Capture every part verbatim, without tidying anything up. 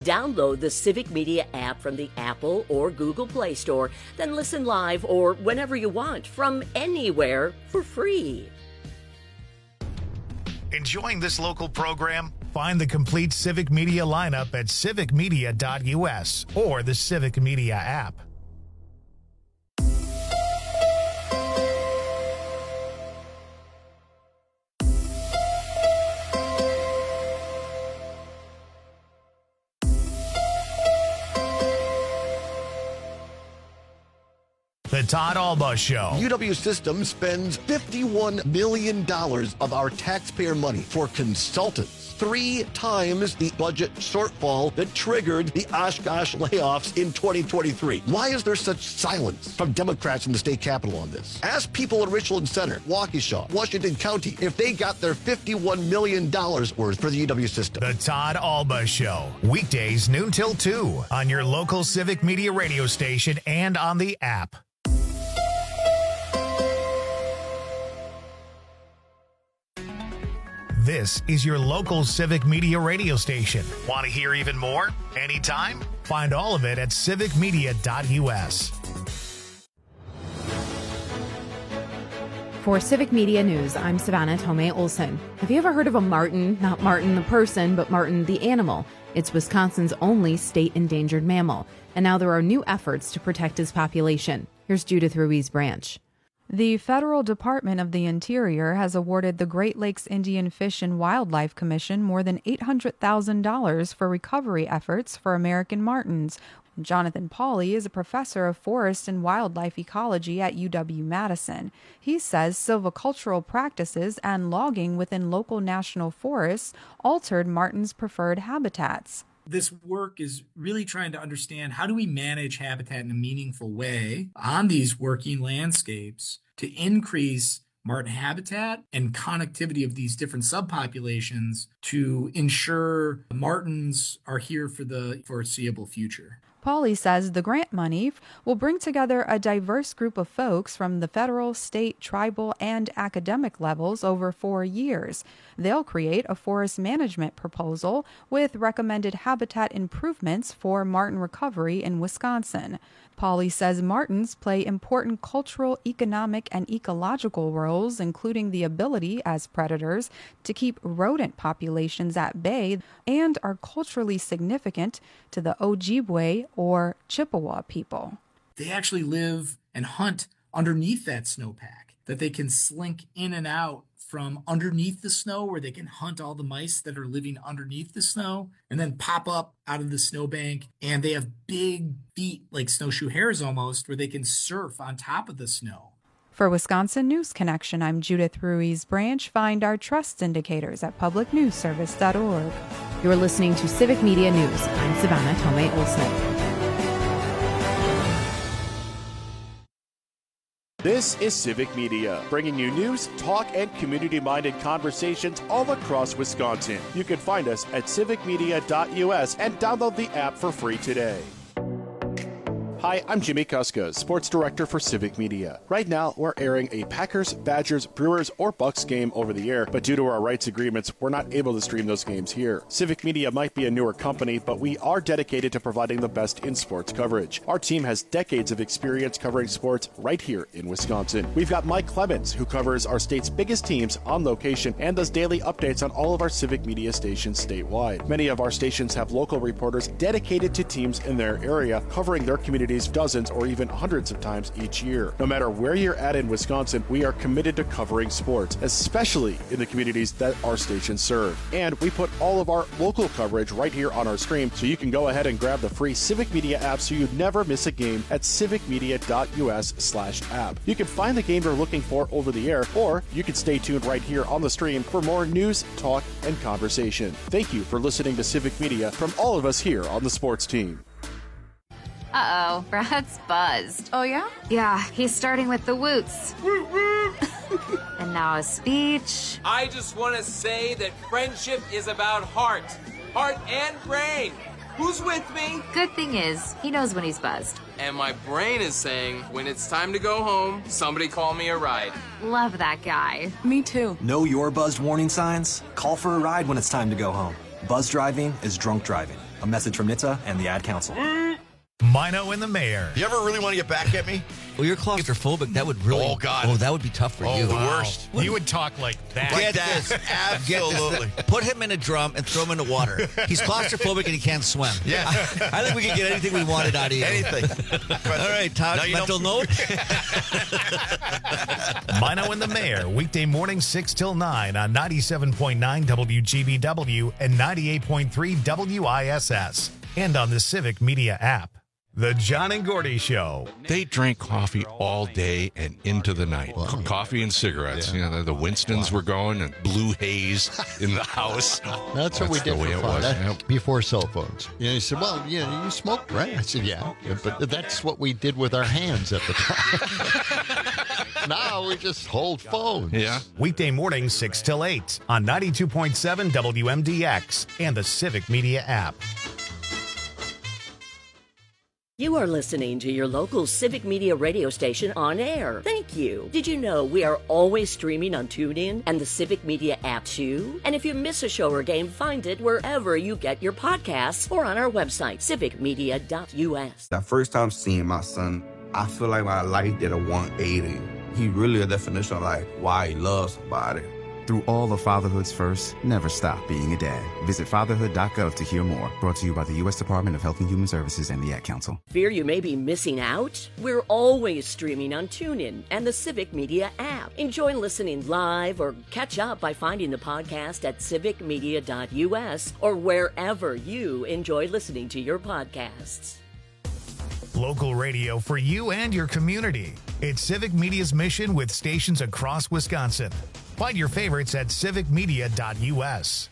Download the Civic Media app from the Apple or Google Play Store, then listen live or whenever you want from anywhere for free. Enjoying this local program? Find the complete Civic Media lineup at civic media dot u s or the Civic Media app. The Todd Alba Show. U W System spends fifty-one million dollars of our taxpayer money for consultants, three times the budget shortfall that triggered the Oshkosh layoffs in twenty twenty-three. Why is there such silence from Democrats in the state capitol on this? Ask people in Richland Center, Waukesha, Washington County if they got their fifty-one million dollars worth for the U W System. The Todd Alba Show. Weekdays noon till two on your local Civic Media radio station and on the app. This is your local Civic Media radio station. Want to hear even more? Anytime? Find all of it at civic media dot u s. For Civic Media News, I'm Savannah Tomei Olson. Have you ever heard of a marten? Not Martin the person, but marten the animal. It's Wisconsin's only state endangered mammal, and now there are new efforts to protect its population. Here's Judith Ruiz Branch. The Federal Department of the Interior has awarded the Great Lakes Indian Fish and Wildlife Commission more than eight hundred thousand dollars for recovery efforts for American martens. Jonathan Pauly is a professor of forest and wildlife ecology at U W-Madison. He says silvicultural practices and logging within local national forests altered martens' preferred habitats. This work is really trying to understand how do we manage habitat in a meaningful way on these working landscapes to increase marten habitat and connectivity of these different subpopulations to ensure martens are here for the foreseeable future. Pauly says the grant money will bring together a diverse group of folks from the federal, state, tribal, and academic levels over four years. They'll create a forest management proposal with recommended habitat improvements for marten recovery in Wisconsin. Pauly says martens play important cultural, economic, and ecological roles, including the ability as predators to keep rodent populations at bay, and are culturally significant to the Ojibwe or Chippewa people. They actually live and hunt underneath that snowpack, that they can slink in and out from underneath the snow where they can hunt all the mice that are living underneath the snow and then pop up out of the snowbank. And they have big feet like snowshoe hares almost where they can surf on top of the snow. For Wisconsin News Connection, I'm Judith Ruiz Branch. Find our trust indicators at public news service dot org. You're listening to Civic Media News. I'm Savannah Tomei Olson. This is Civic Media, bringing you news, talk, and community-minded conversations all across Wisconsin. You can find us at civic media dot u s and download the app for free today. Hi, I'm Jimmy Kuska, Sports Director for Civic Media. Right now, we're airing a Packers, Badgers, Brewers, or Bucks game over the air, but due to our rights agreements, we're not able to stream those games here. Civic Media might be a newer company, but we are dedicated to providing the best in sports coverage. Our team has decades of experience covering sports right here in Wisconsin. We've got Mike Clemens, who covers our state's biggest teams on location and does daily updates on all of our Civic Media stations statewide. Many of our stations have local reporters dedicated to teams in their area, covering their communities dozens or even hundreds of times each year. No matter where you're at in Wisconsin, we are committed to covering sports, especially in the communities that our stations serve. And we put all of our local coverage right here on our stream, so you can go ahead and grab the free Civic Media app so you never miss a game at civic media dot u s slash app. You can find the game you're looking for over the air, or you can stay tuned right here on the stream for more news, talk, and conversation. Thank you for listening to Civic Media from all of us here on the sports team. Uh-oh, Brad's buzzed. Oh, yeah? Yeah, he's starting with the woots. And now a speech. I just want to say that friendship is about heart. Heart and brain. Who's with me? Good thing is, he knows when he's buzzed. And my brain is saying, when it's time to go home, somebody call me a ride. Love that guy. Me too. Know your buzzed warning signs? Call for a ride when it's time to go home. Buzz driving is drunk driving. A message from N H T S A and the Ad Council. Mino and the Mayor. You ever really want to get back at me? Well, you're claustrophobic. That would really. Oh, God. Oh, that would be tough for oh, you. Oh, the wow. worst. You would talk like that. Like Get that. this. Absolutely. Get this. Put him in a drum and throw him in the water. He's claustrophobic and he can't swim. Yeah. I, I think we could get anything we wanted out of you. Anything. All right, Todd, mental note. Mino and the Mayor, weekday morning six till nine on ninety-seven point nine W G B W and ninety-eight point three W I S S. And on the Civic Media app. The John and Gordy Show. They drank coffee all day and into the night. Wow. Co- coffee and cigarettes. Yeah. You know, the Winstons wow. were going and blue haze in the house. That's, That's what we did for fun. That, yep. Before cell phones. You know, he said, well, you know, you smoked, right? I said, yeah. But that's what we did with our hands at the time. Now we just hold phones. Yeah. Weekday morning six till eight on ninety-two point seven W M D X and the Civic Media app. You are listening to your local Civic Media radio station on air. Thank you. Did you know we are always streaming on TuneIn and the Civic Media app too? And if you miss a show or game, find it wherever you get your podcasts or on our website, civic media dot U S. That first time seeing my son, I feel like my life did a one eighty. He really a definition of like why he loves somebody. Through all of Fatherhood's first, never stop being a dad. Visit fatherhood dot gov to hear more. Brought to you by the U S Department of Health and Human Services and the Ad Council. Fear you may be missing out? We're always streaming on TuneIn and the Civic Media app. Enjoy listening live or catch up by finding the podcast at civic media dot U S or wherever you enjoy listening to your podcasts. Local radio for you and your community. It's Civic Media's mission with stations across Wisconsin. Find your favorites at civic media dot U S.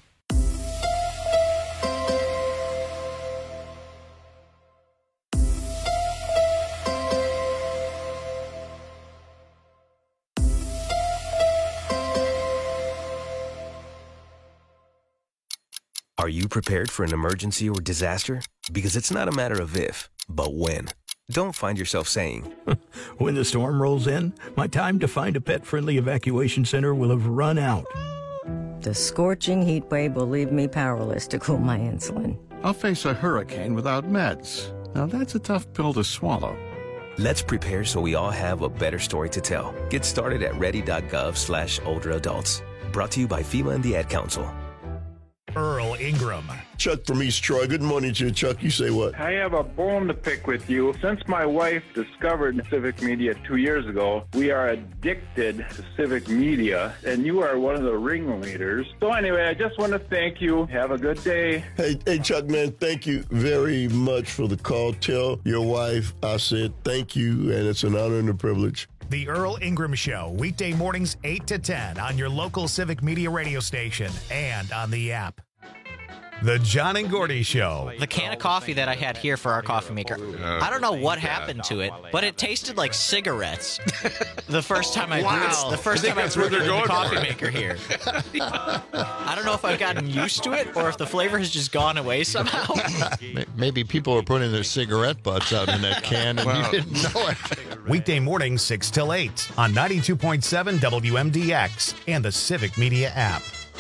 Are you prepared for an emergency or disaster? Because it's not a matter of if, but when. Don't find yourself saying, when the storm rolls in, my time to find a pet-friendly evacuation center will have run out. The scorching heat wave will leave me powerless to cool my insulin. I'll face a hurricane without meds. Now that's a tough pill to swallow. Let's prepare so we all have a better story to tell. Get started at ready dot gov slash older adults. Brought to you by FEMA and the Ad Council. Earl Ingram. Chuck from East Troy. Good morning to you, Chuck. You say what? I have a bone to pick with you. Since my wife discovered Civic Media two years ago, we are addicted to Civic Media, and you are one of the ringleaders. So anyway, I just want to thank you. Have a good day. Hey, hey, Chuck, man, thank you very much for the call. Tell your wife I said thank you, and it's an honor and a privilege. The Earl Ingram Show, weekday mornings eight to ten on your local Civic Media radio station and on the app. The John and Gordy Show. The can of coffee that I had here for our coffee maker, I don't know what happened to it, but it tasted like cigarettes. The first time I wow. brewed it, the first I time I brewed brewed the coffee for. maker here. I don't know if I've gotten used to it or if the flavor has just gone away somehow. Maybe people are putting their cigarette butts out in that can and wow. you didn't know it. Weekday morning six till eight on ninety-two point seven W M D X and the Civic Media app.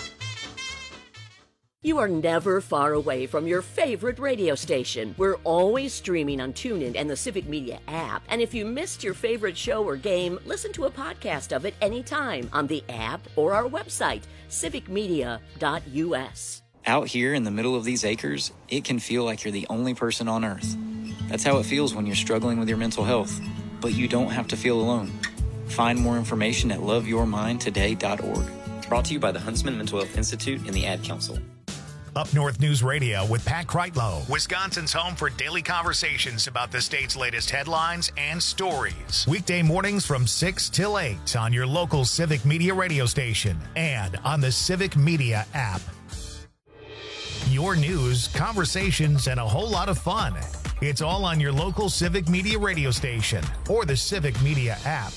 You are never far away from your favorite radio station. We're always streaming on TuneIn and the Civic Media app. And if you missed your favorite show or game, listen to a podcast of it anytime on the app or our website, civic media dot U S. Out here in the middle of these acres, it can feel like you're the only person on Earth. That's how it feels when you're struggling with your mental health. But you don't have to feel alone. Find more information at love your mind today dot org. Brought to you by the Huntsman Mental Health Institute and the Ad Council. Up North News Radio with Pat Kreitlow, Wisconsin's home for daily conversations about the state's latest headlines and stories. Weekday mornings from six till eight on your local Civic Media radio station and on the Civic Media app. Your news, conversations, and a whole lot of fun. It's all on your local Civic Media radio station or the Civic Media app.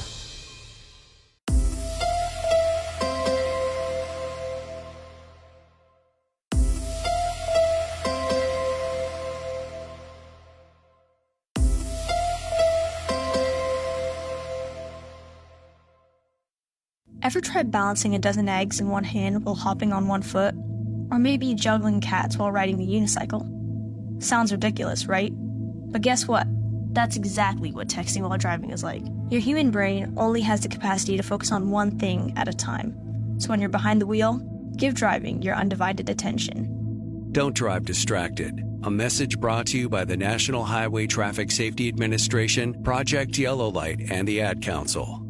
Ever tried balancing a dozen eggs in one hand while hopping on one foot? Or maybe juggling cats while riding a unicycle? Sounds ridiculous, right? But guess what? That's exactly what texting while driving is like. Your human brain only has the capacity to focus on one thing at a time. So when you're behind the wheel, give driving your undivided attention. Don't drive distracted. A message brought to you by the National Highway Traffic Safety Administration, Project Yellow Light, and the Ad Council.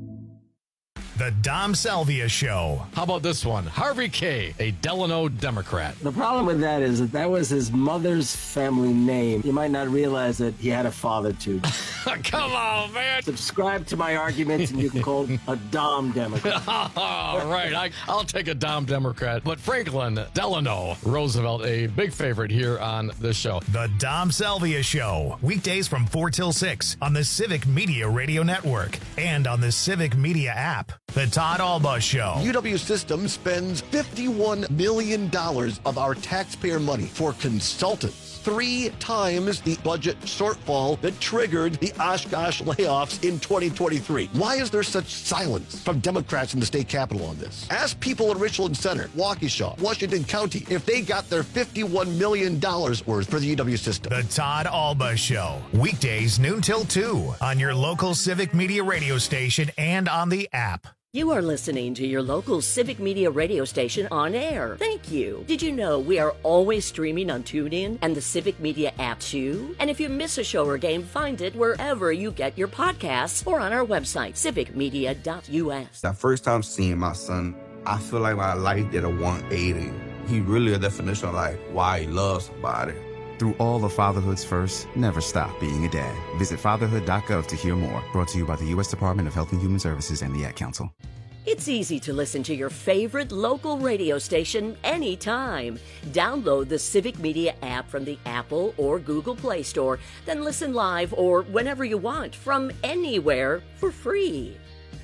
The Dom Salvia Show. How about this one? Harvey K., a Delano Democrat. The problem with that is that that was his mother's family name. You might not realize that he had a father, too. Come on, man. Subscribe to my arguments, and you can call him a Dom Democrat. All right, I, I'll take a Dom Democrat. But Franklin Delano Roosevelt, a big favorite here on this show. The Dom Salvia Show. Weekdays from four till six on the Civic Media Radio Network and on the Civic Media app. The Todd Alba Show. U W Systems spends fifty-one million dollars of our taxpayer money for consultants. Three times the budget shortfall that triggered the Oshkosh layoffs in twenty twenty-three. Why is there such silence from Democrats in the state capitol on this? Ask people in Richland Center, Waukesha, Washington County, if they got their fifty-one million dollars worth for the U W system. The Todd Alba Show. Weekdays noon till two on your local Civic Media radio station and on the app. You are listening to your local Civic Media radio station on air. Thank you. Did you know we are always streaming on TuneIn and the Civic Media app too? And if you miss a show or game, find it wherever you get your podcasts or on our website, civic media dot u s. That first time seeing my son, I feel like my life did a one eighty. He really a definition of like why he loves somebody. Through all of fatherhood's first, never stop being a dad. Visit fatherhood dot gov to hear more. Brought to you by the U S Department of Health and Human Services and the Ad Council. It's easy to listen to your favorite local radio station anytime. Download the Civic Media app from the Apple or Google Play Store, then listen live or whenever you want from anywhere for free.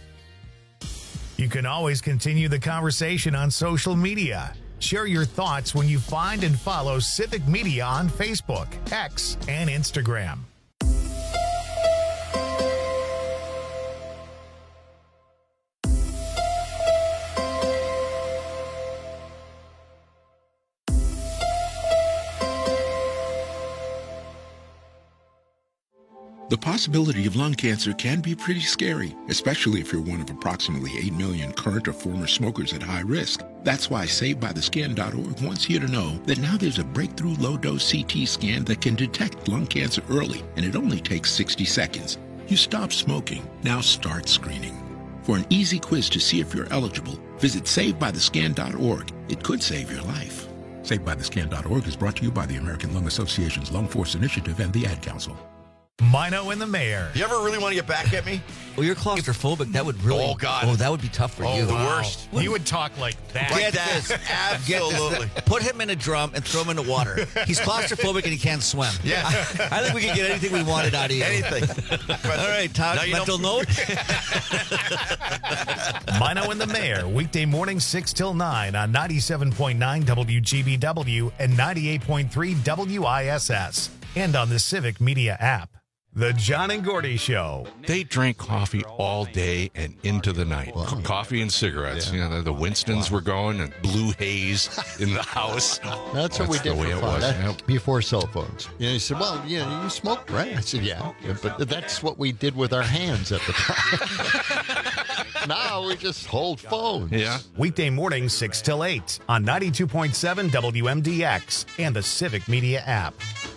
You can always continue the conversation on social media. Share your thoughts when you find and follow Civic Media on Facebook, X, and Instagram. The possibility of lung cancer can be pretty scary, especially if you're one of approximately eight million current or former smokers at high risk. That's why Saved By The Scan dot org wants you to know that now there's a breakthrough low-dose C T scan that can detect lung cancer early, and it only takes sixty seconds. You stop smoking, now start screening. For an easy quiz to see if you're eligible, visit Saved By The Scan dot org. It could save your life. Saved By The Scan dot org is brought to you by the American Lung Association's Lung Force Initiative and the Ad Council. Mino and the Mayor. You ever really want to get back at me? Well, you're claustrophobic. That would really. Oh, God. Oh, that would be tough for oh, you. the worst. You would talk like that. Like Get that. this. Absolutely. Get this. Put him in a drum and throw him in the water. He's claustrophobic and he can't swim. Yeah. I, I think we can get anything we wanted out of you. Anything. All right, Todd, No, you mental note. Mino and the Mayor, weekday morning six till nine on ninety-seven point nine W G B W and ninety-eight point three W I S S and on the Civic Media app. The John and Gordy Show. They drank coffee all day and into the night. Wow. Coffee and cigarettes. Yeah. You know, the Winstons wow. were going and blue haze in the house. That's, That's what we did the way for it fun. was. That- Yep. Before cell phones. You know, he said, well, you know, you smoked, right? I said, yeah. yeah but that's what we did with our hands at the time. Now we just hold phones. Yeah. Weekday morning six till eight on ninety-two point seven W M D X and the Civic Media app.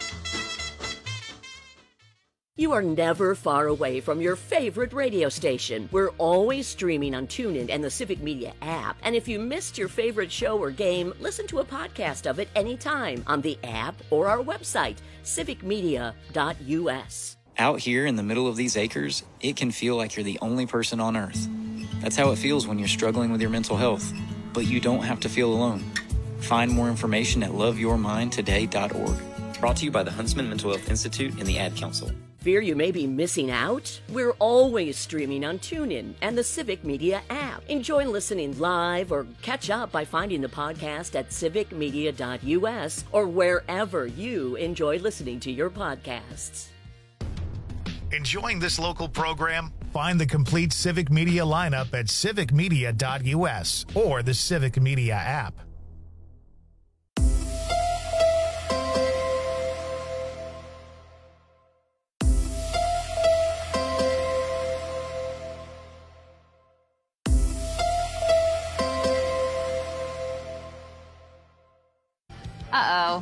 You are never far away from your favorite radio station. We're always streaming on TuneIn and the Civic Media app. And if you missed your favorite show or game, listen to a podcast of it anytime on the app or our website, civic media dot u s. Out here in the middle of these acres, it can feel like you're the only person on Earth. That's how it feels when you're struggling with your mental health. But you don't have to feel alone. Find more information at love your mind today dot org. Brought to you by the Huntsman Mental Health Institute and the Ad Council. Fear you may be missing out? We're always streaming on TuneIn and the Civic Media app. Enjoy listening live or catch up by finding the podcast at civic media dot u s or wherever you enjoy listening to your podcasts. Enjoying this local program? Find the complete Civic Media lineup at civic media dot u s or the Civic Media app.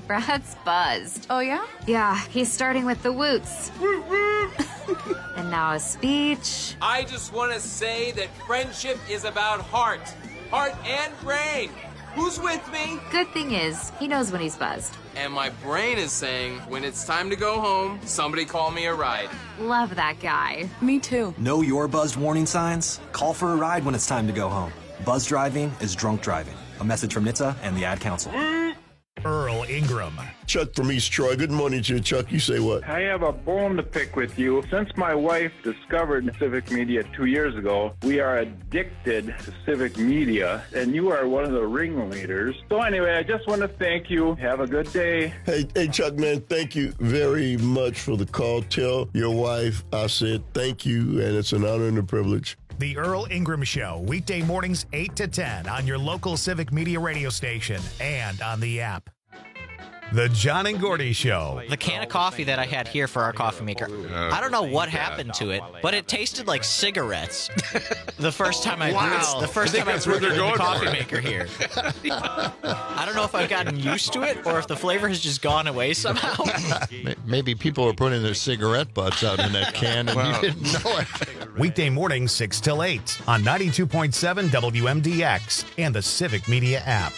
Brad's buzzed. Oh, yeah? Yeah, he's starting with the woots. And now a speech. I just want to say that friendship is about heart. Heart and brain. Who's with me? Good thing is, he knows when he's buzzed. And my brain is saying, when it's time to go home, somebody call me a ride. Love that guy. Me too. Know your buzzed warning signs? Call for a ride when it's time to go home. Buzz driving is drunk driving. A message from N H T S A and the Ad Council. Earl Ingram. Chuck from East Troy. Good morning to you, Chuck. You say what? I have a bone to pick with you. Since my wife discovered civic media two years ago, we are addicted to civic media, and you are one of the ringleaders. So anyway, I just want to thank you. Have a good day. Hey, hey, Chuck, man, thank you very much for the call. Tell your wife I said thank you, and it's an honor and a privilege. The Earl Ingram Show, weekday mornings eight to ten on your local Civic Media radio station and on the app. The John and Gordy Show. The can of coffee that I had here for our coffee maker, I don't know what happened to it, but it tasted like cigarettes. The first time I Wow. brewed, the first I think time I that's where brewed they're it in the going coffee for it. maker here. I don't know if I've gotten used to it or if the flavor has just gone away somehow. Maybe people are putting their cigarette butts out in that can and Wow. you didn't know it. Weekday mornings six till eight on ninety-two point seven W M D X and the Civic Media app.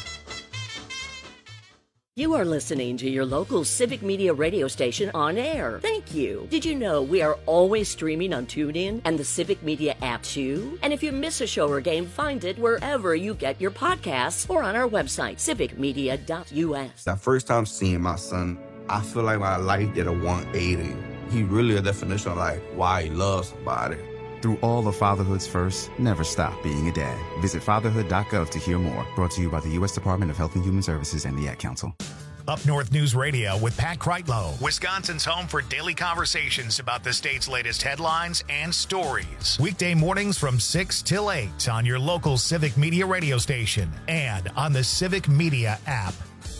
You are listening to your local Civic Media radio station on air. Thank you. Did you know we are always streaming on TuneIn and the Civic Media app too? And if you miss a show or game, find it wherever you get your podcasts or on our website, civic media dot U S. That first time seeing my son, I feel like my life did a one eighty. He really a definition of like why he loves somebody. Through all of fatherhood's first, never stop being a dad. Visit fatherhood dot gov to hear more. Brought to you by the U S Department of Health and Human Services and the Ad Council. Up North News Radio with Pat Kreitlow, Wisconsin's home for daily conversations about the state's latest headlines and stories. Weekday mornings from six till eight on your local Civic Media radio station and on the Civic Media app.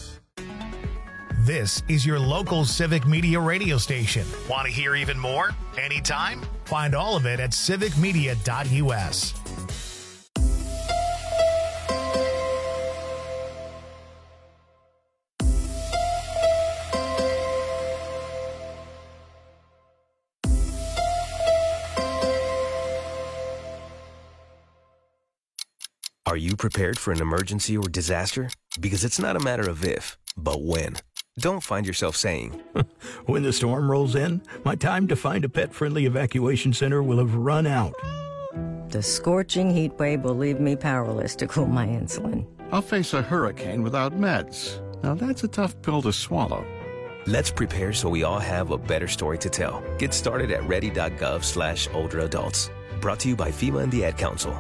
This is your local Civic Media radio station. Want to hear even more? Anytime? Find all of it at civic media dot U S. Are you prepared for an emergency or disaster? Because it's not a matter of if, but when. Don't find yourself saying, when the storm rolls in, my time to find a pet-friendly evacuation center will have run out. The scorching heat wave will leave me powerless to cool my insulin. I'll face a hurricane without meds. Now that's a tough pill to swallow. let's prepare so we all have a better story to tell. Get started at ready dot gov slash older adults. Brought to you by FEMA and the Ad Council.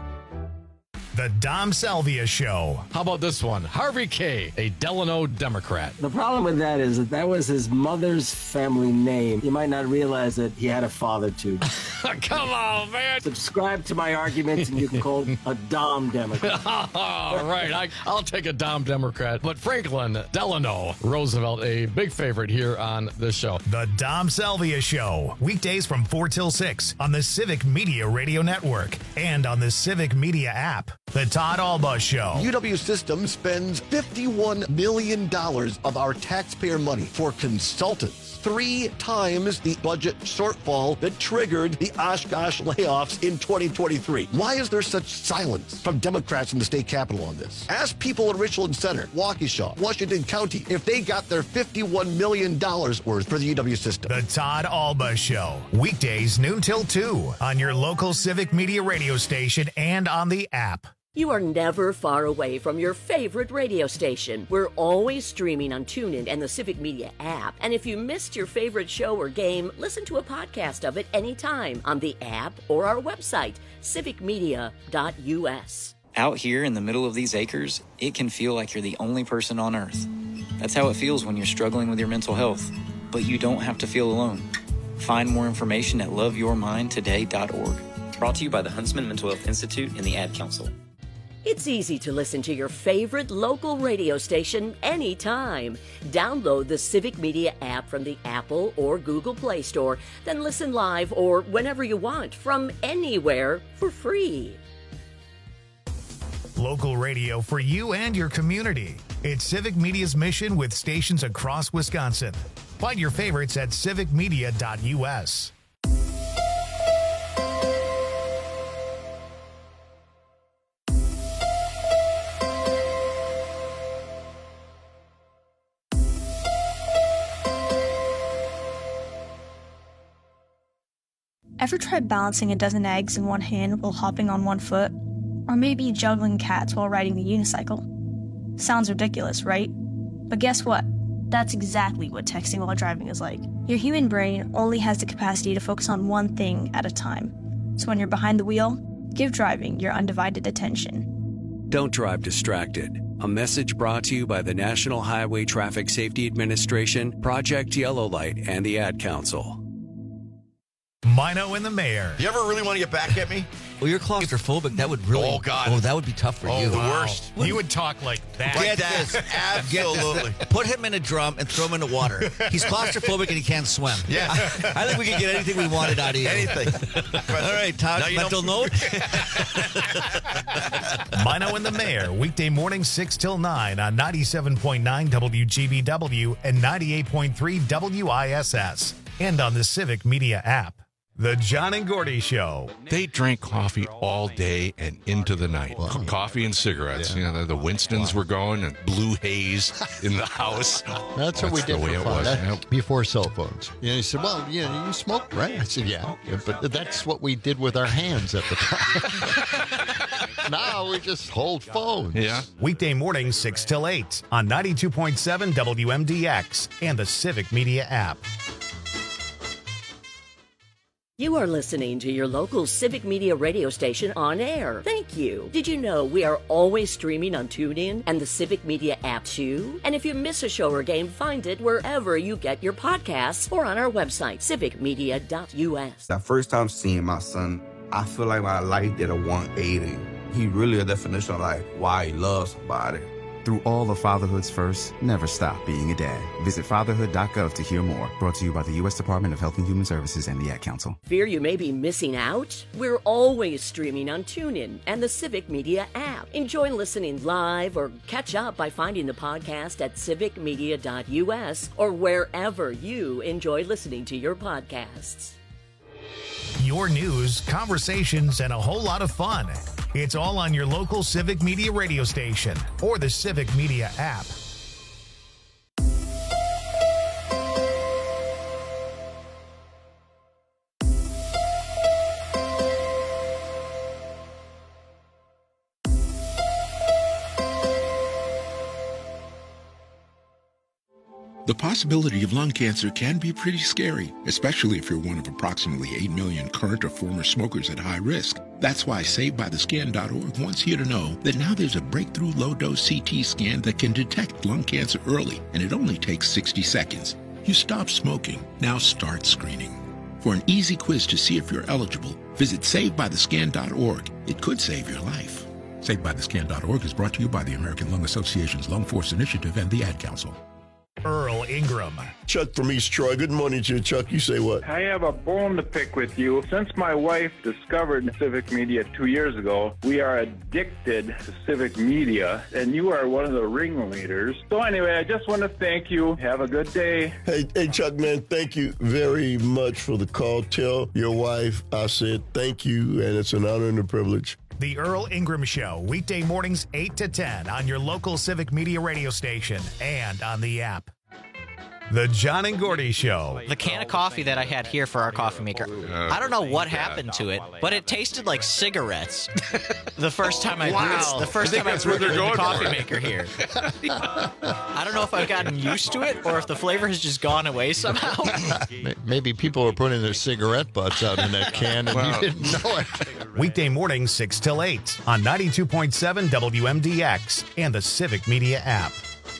The Dom Salvia Show. How about this one? Harvey K., a Delano Democrat. The problem with that is that that was his mother's family name. You might not realize that he had a father, too. Come on, man. Subscribe to my arguments and you can call a Dom Democrat. All right, I, I'll take a Dom Democrat. But Franklin Delano Roosevelt, a big favorite here on this show. The Dom Salvia Show. Weekdays from four till six on the Civic Media Radio Network and on the Civic Media app. The Todd Alba Show. U W System spends fifty-one million dollars of our taxpayer money for consultants. Three times the budget shortfall that triggered the Oshkosh layoffs in twenty twenty-three. Why is there such silence from Democrats in the state capitol on this? Ask people in Richland Center, Waukesha, Washington County if they got their fifty-one million dollars worth for the U W System. The Todd Alba Show. Weekdays noon till two on your local Civic Media radio station and on the app. You are never far away from your favorite radio station. We're always streaming on TuneIn and the Civic Media app. And if you missed your favorite show or game, listen to a podcast of it anytime on the app or our website, civic media dot U S. Out here in the middle of these acres, it can feel like you're the only person on Earth. That's how it feels when you're struggling with your mental health. But you don't have to feel alone. Find more information at love your mind today dot org. Brought to you by the Huntsman Mental Health Institute and the Ad Council. It's easy to listen to your favorite local radio station anytime. Download the Civic Media app from the Apple or Google Play Store, then listen live or whenever you want from anywhere for free. Local radio for you and your community. It's Civic Media's mission with stations across Wisconsin. Find your favorites at civic media dot U S. Ever tried balancing a dozen eggs in one hand while hopping on one foot? Or maybe juggling cats while riding the unicycle? Sounds ridiculous, right? But guess what? That's exactly what texting while driving is like. Your human brain only has the capacity to focus on one thing at a time. So when you're behind the wheel, give driving your undivided attention. Don't drive distracted. A message brought to you by the National Highway Traffic Safety Administration, Project Yellow Light, and the Ad Council. Mino and the Mayor. You ever really want to get back at me? Well, you're claustrophobic. That would really. Oh, God. Oh, that would be tough for oh, you. the worst. You would talk like that. Like Get that. this. Absolutely. Get this. Put him in a drum and throw him in the water. He's claustrophobic and he can't swim. Yeah. I, I think we can get anything we wanted out of you. Anything. All right, Todd, mental note. Mino and the Mayor, weekday morning six till nine on ninety-seven point nine W G B W and ninety-eight point three W I S S. And on the Civic Media app. The John and Gordy Show. They drank coffee all day and into the night. Wow. Coffee and cigarettes. Yeah. You know, the, the Winstons wow. were going and blue haze in the house. That's, That's what we did the way for it fun. was. That, Yep. Before cell phones. You know, he said, well, you know, you smoke, right? I said, yeah. yeah. But that's what we did with our hands at the time. Now we just hold phones. Yeah. Weekday morning six till eight on ninety-two point seven W M D X and the Civic Media app. You are listening to your local Civic Media radio station on air. Thank you. Did you know we are always streaming on TuneIn and the Civic Media app too? And if you miss a show or game, find it wherever you get your podcasts or on our website, civic media dot U S. That first time seeing my son, I feel like my life did a one eighty. He really a definition of like why he loves somebody. Through all of fatherhood's first, never stop being a dad. Visit fatherhood dot gov to hear more. Brought to you by the U S Department of Health and Human Services and the Ad Council. Fear you may be missing out? We're always streaming on TuneIn and the Civic Media app. Enjoy listening live or catch up by finding the podcast at civic media dot U S or wherever you enjoy listening to your podcasts. Your news, conversations, and a whole lot of fun. It's all on your local Civic Media radio station or the Civic Media app. The possibility of lung cancer can be pretty scary, especially if you're one of approximately eight million current or former smokers at high risk. That's why Saved By The Scan dot org wants you to know that now there's a breakthrough low-dose C T scan that can detect lung cancer early, and it only takes sixty seconds. You stop smoking, now start screening. For an easy quiz to see if you're eligible, visit Saved By The Scan dot org. It could save your life. Saved By The Scan dot org is brought to you by the American Lung Association's Lung Force Initiative and the Ad Council. Earl Ingram. Chuck from East Troy. Good morning to you, Chuck. You say what? I have a bone to pick with you. Since my wife discovered Civic Media two years ago, we are addicted to Civic Media, and you are one of the ringleaders. So anyway, I just want to thank you. Have a good day. Hey, hey, Chuck, man, thank you very much for the call. Tell your wife I said thank you, and it's an honor and a privilege. The Earl Ingram Show, weekday mornings eight to ten on your local Civic Media radio station and on the app. The John and Gordy Show. The can of coffee that I had here for our coffee maker, I don't know what happened to it, but it tasted like cigarettes. The first time I Wow. brewed, the first I think time I that's where brewed they're it in the going coffee for. maker here. I don't know if I've gotten used to it or if the flavor has just gone away somehow. Maybe people are putting their cigarette butts out in that can and Wow. you didn't know it. Weekday mornings six till eight on ninety-two point seven W M D X and the Civic Media app.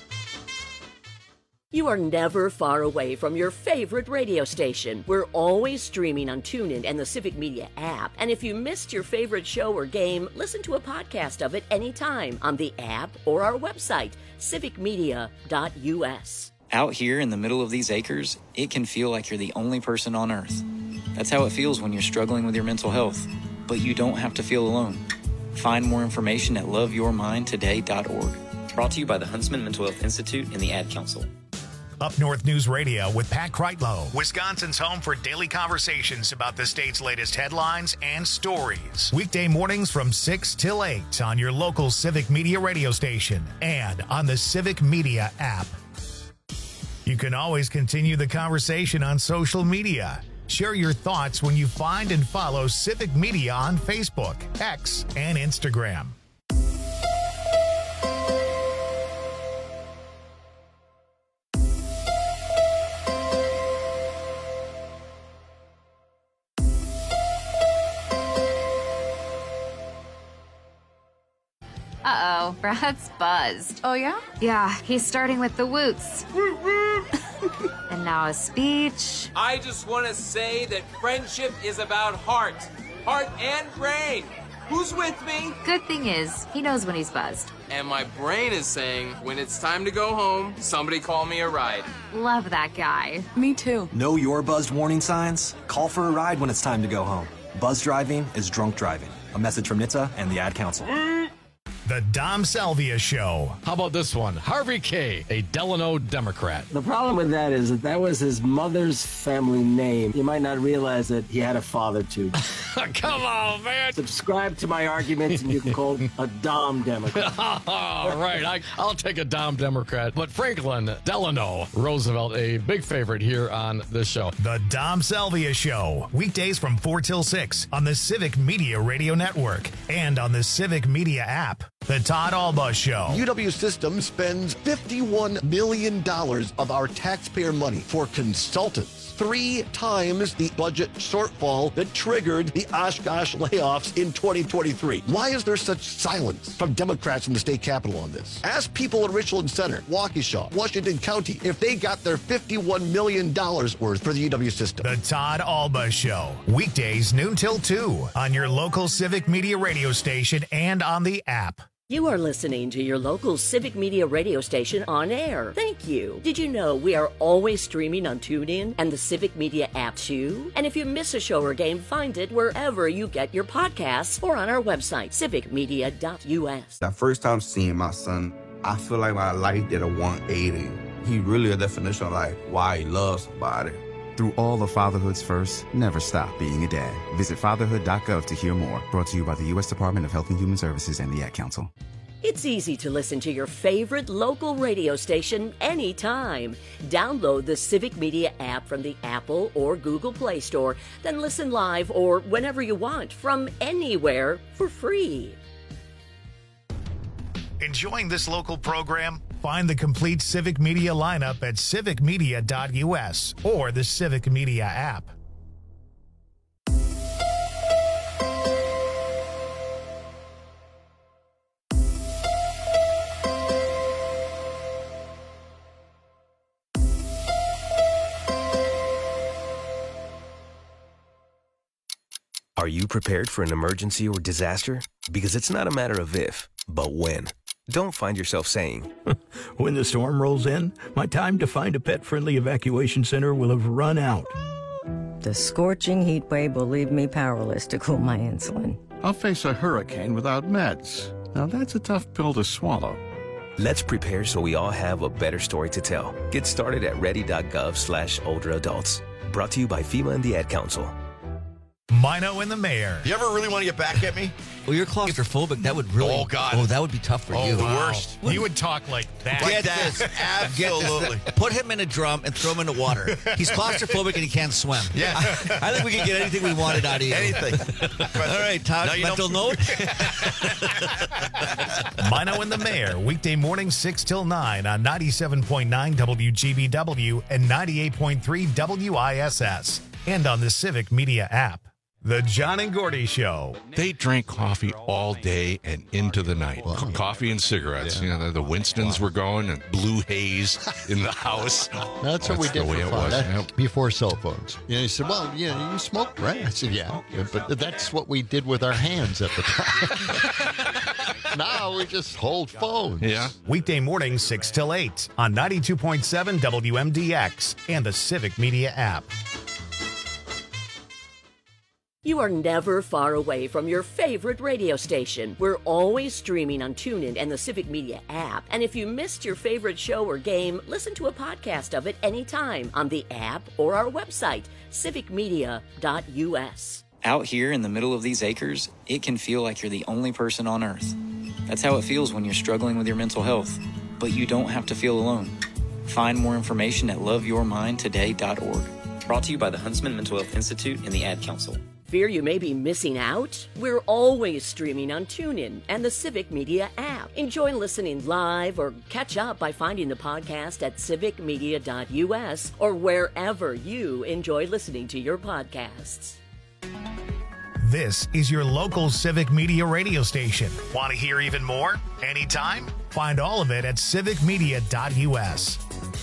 You are never far away from your favorite radio station. We're always streaming on TuneIn and the Civic Media app. And if you missed your favorite show or game, listen to a podcast of it anytime on the app or our website, civic media dot U S. Out here in the middle of these acres, it can feel like you're the only person on Earth. That's how it feels when you're struggling with your mental health. But you don't have to feel alone. Find more information at love your mind today dot org. Brought to you by the Huntsman Mental Health Institute and the Ad Council. Up North News Radio with Pat Kreitlow, Wisconsin's home for daily conversations about the state's latest headlines and stories. Weekday mornings from six till eight on your local Civic Media radio station and on the Civic Media app. You can always continue the conversation on social media. Share your thoughts when you find and follow Civic Media on Facebook, X, and Instagram. Uh-oh, Brad's buzzed. Oh, yeah? Yeah, he's starting with the woots. And now a speech. I just want to say that friendship is about heart. Heart and brain. Who's with me? Good thing is, he knows when he's buzzed. And my brain is saying, when it's time to go home, somebody call me a ride. Love that guy. Me too. Know your buzzed warning signs? Call for a ride when it's time to go home. Buzz driving is drunk driving. A message from N H T S A and the Ad Council. The Dom Salvia Show. How about this one? Harvey K., a Delano Democrat. The problem with that is that that was his mother's family name. You might not realize that he had a father too. Come on, man. Subscribe to my arguments and you can call a Dom Democrat. All right, I, I'll take a Dom Democrat. But Franklin Delano Roosevelt, a big favorite here on this show. The Dom Salvia Show. Weekdays from four till six on the Civic Media Radio Network and on the Civic Media app. The Todd Alba Show. U W Systems spends fifty-one million dollars of our taxpayer money for consultants. Three times the budget shortfall that triggered the Oshkosh layoffs in twenty twenty-three. Why is there such silence from Democrats in the state capitol on this? Ask people in Richland Center, Waukesha, Washington County if they got their fifty-one million dollars worth for the U W system. The Todd Alba Show. Weekdays noon till two on your local Civic Media radio station and on the app. You are listening to your local Civic Media radio station on air. Thank you. Did you know we are always streaming on TuneIn and the Civic Media app too? And if you miss a show or game, find it wherever you get your podcasts or on our website, civic media dot U S. That first time seeing my son, I feel like my life did a one eighty. He really a definition of like why he loves somebody. Through all of fatherhood's first, never stop being a dad. Visit fatherhood dot gov to hear more. Brought to you by the U S Department of Health and Human Services and the Ad Council. It's easy to listen to your favorite local radio station anytime. Download the Civic Media app from the Apple or Google Play Store, then listen live or whenever you want from anywhere for free. Enjoying this local program? Find the complete Civic Media lineup at civic media dot U S or the Civic Media app. Are you prepared for an emergency or disaster? Because it's not a matter of if, but when. Don't find yourself saying, when the storm rolls in, my time to find a pet-friendly evacuation center will have run out. The scorching heat wave will leave me powerless to cool my insulin. I'll face a hurricane without meds. Now that's a tough pill to swallow. Let's prepare so we all have a better story to tell. Get started at ready dot gov slash older adults. Brought to you by FEMA and the Ad Council. Mino and the Mayor. You ever really want to get back at me? Well, you're claustrophobic. That would really. Oh, God. Oh, that would be tough for oh, you. the worst. You would talk like that. Like Get that. this. Absolutely. Get this. Put him in a drum and throw him in the water. He's claustrophobic and he can't swim. Yeah. I, I think we can get anything we wanted out of you. Anything. All right, Todd, no, mental note. Mino and the Mayor, weekday mornings six till nine on ninety-seven point nine W G B W and ninety-eight point three W I S S and on the Civic Media app. The John and Gordy Show. They drank coffee all day and into the night. Wow. Coffee and cigarettes. Yeah. You know, the Winstons wow. were going and blue haze in the house. That's, That's what we did for fun. That, yep. Before cell phones. You know, he said, well, you know, you smoke, right? I said, yeah. But that's what we did with our hands at the time. Now we just hold phones. Yeah. Weekday mornings six till eight on ninety-two point seven W M D X and the Civic Media app. You are never far away from your favorite radio station. We're always streaming on TuneIn and the Civic Media app. And if you missed your favorite show or game, listen to a podcast of it anytime on the app or our website, civic media dot u s. Out here in the middle of these acres, it can feel like you're the only person on Earth. That's how it feels when you're struggling with your mental health. But you don't have to feel alone. Find more information at love your mind today dot org. Brought to you by the Huntsman Mental Health Institute and the Ad Council. Fear you may be missing out? We're always streaming on TuneIn and the Civic Media app. Enjoy listening live or catch up by finding the podcast at civic media dot u s or wherever you enjoy listening to your podcasts. This is your local Civic Media radio station. Want to hear even more? Anytime? Find all of it at civic media dot u s.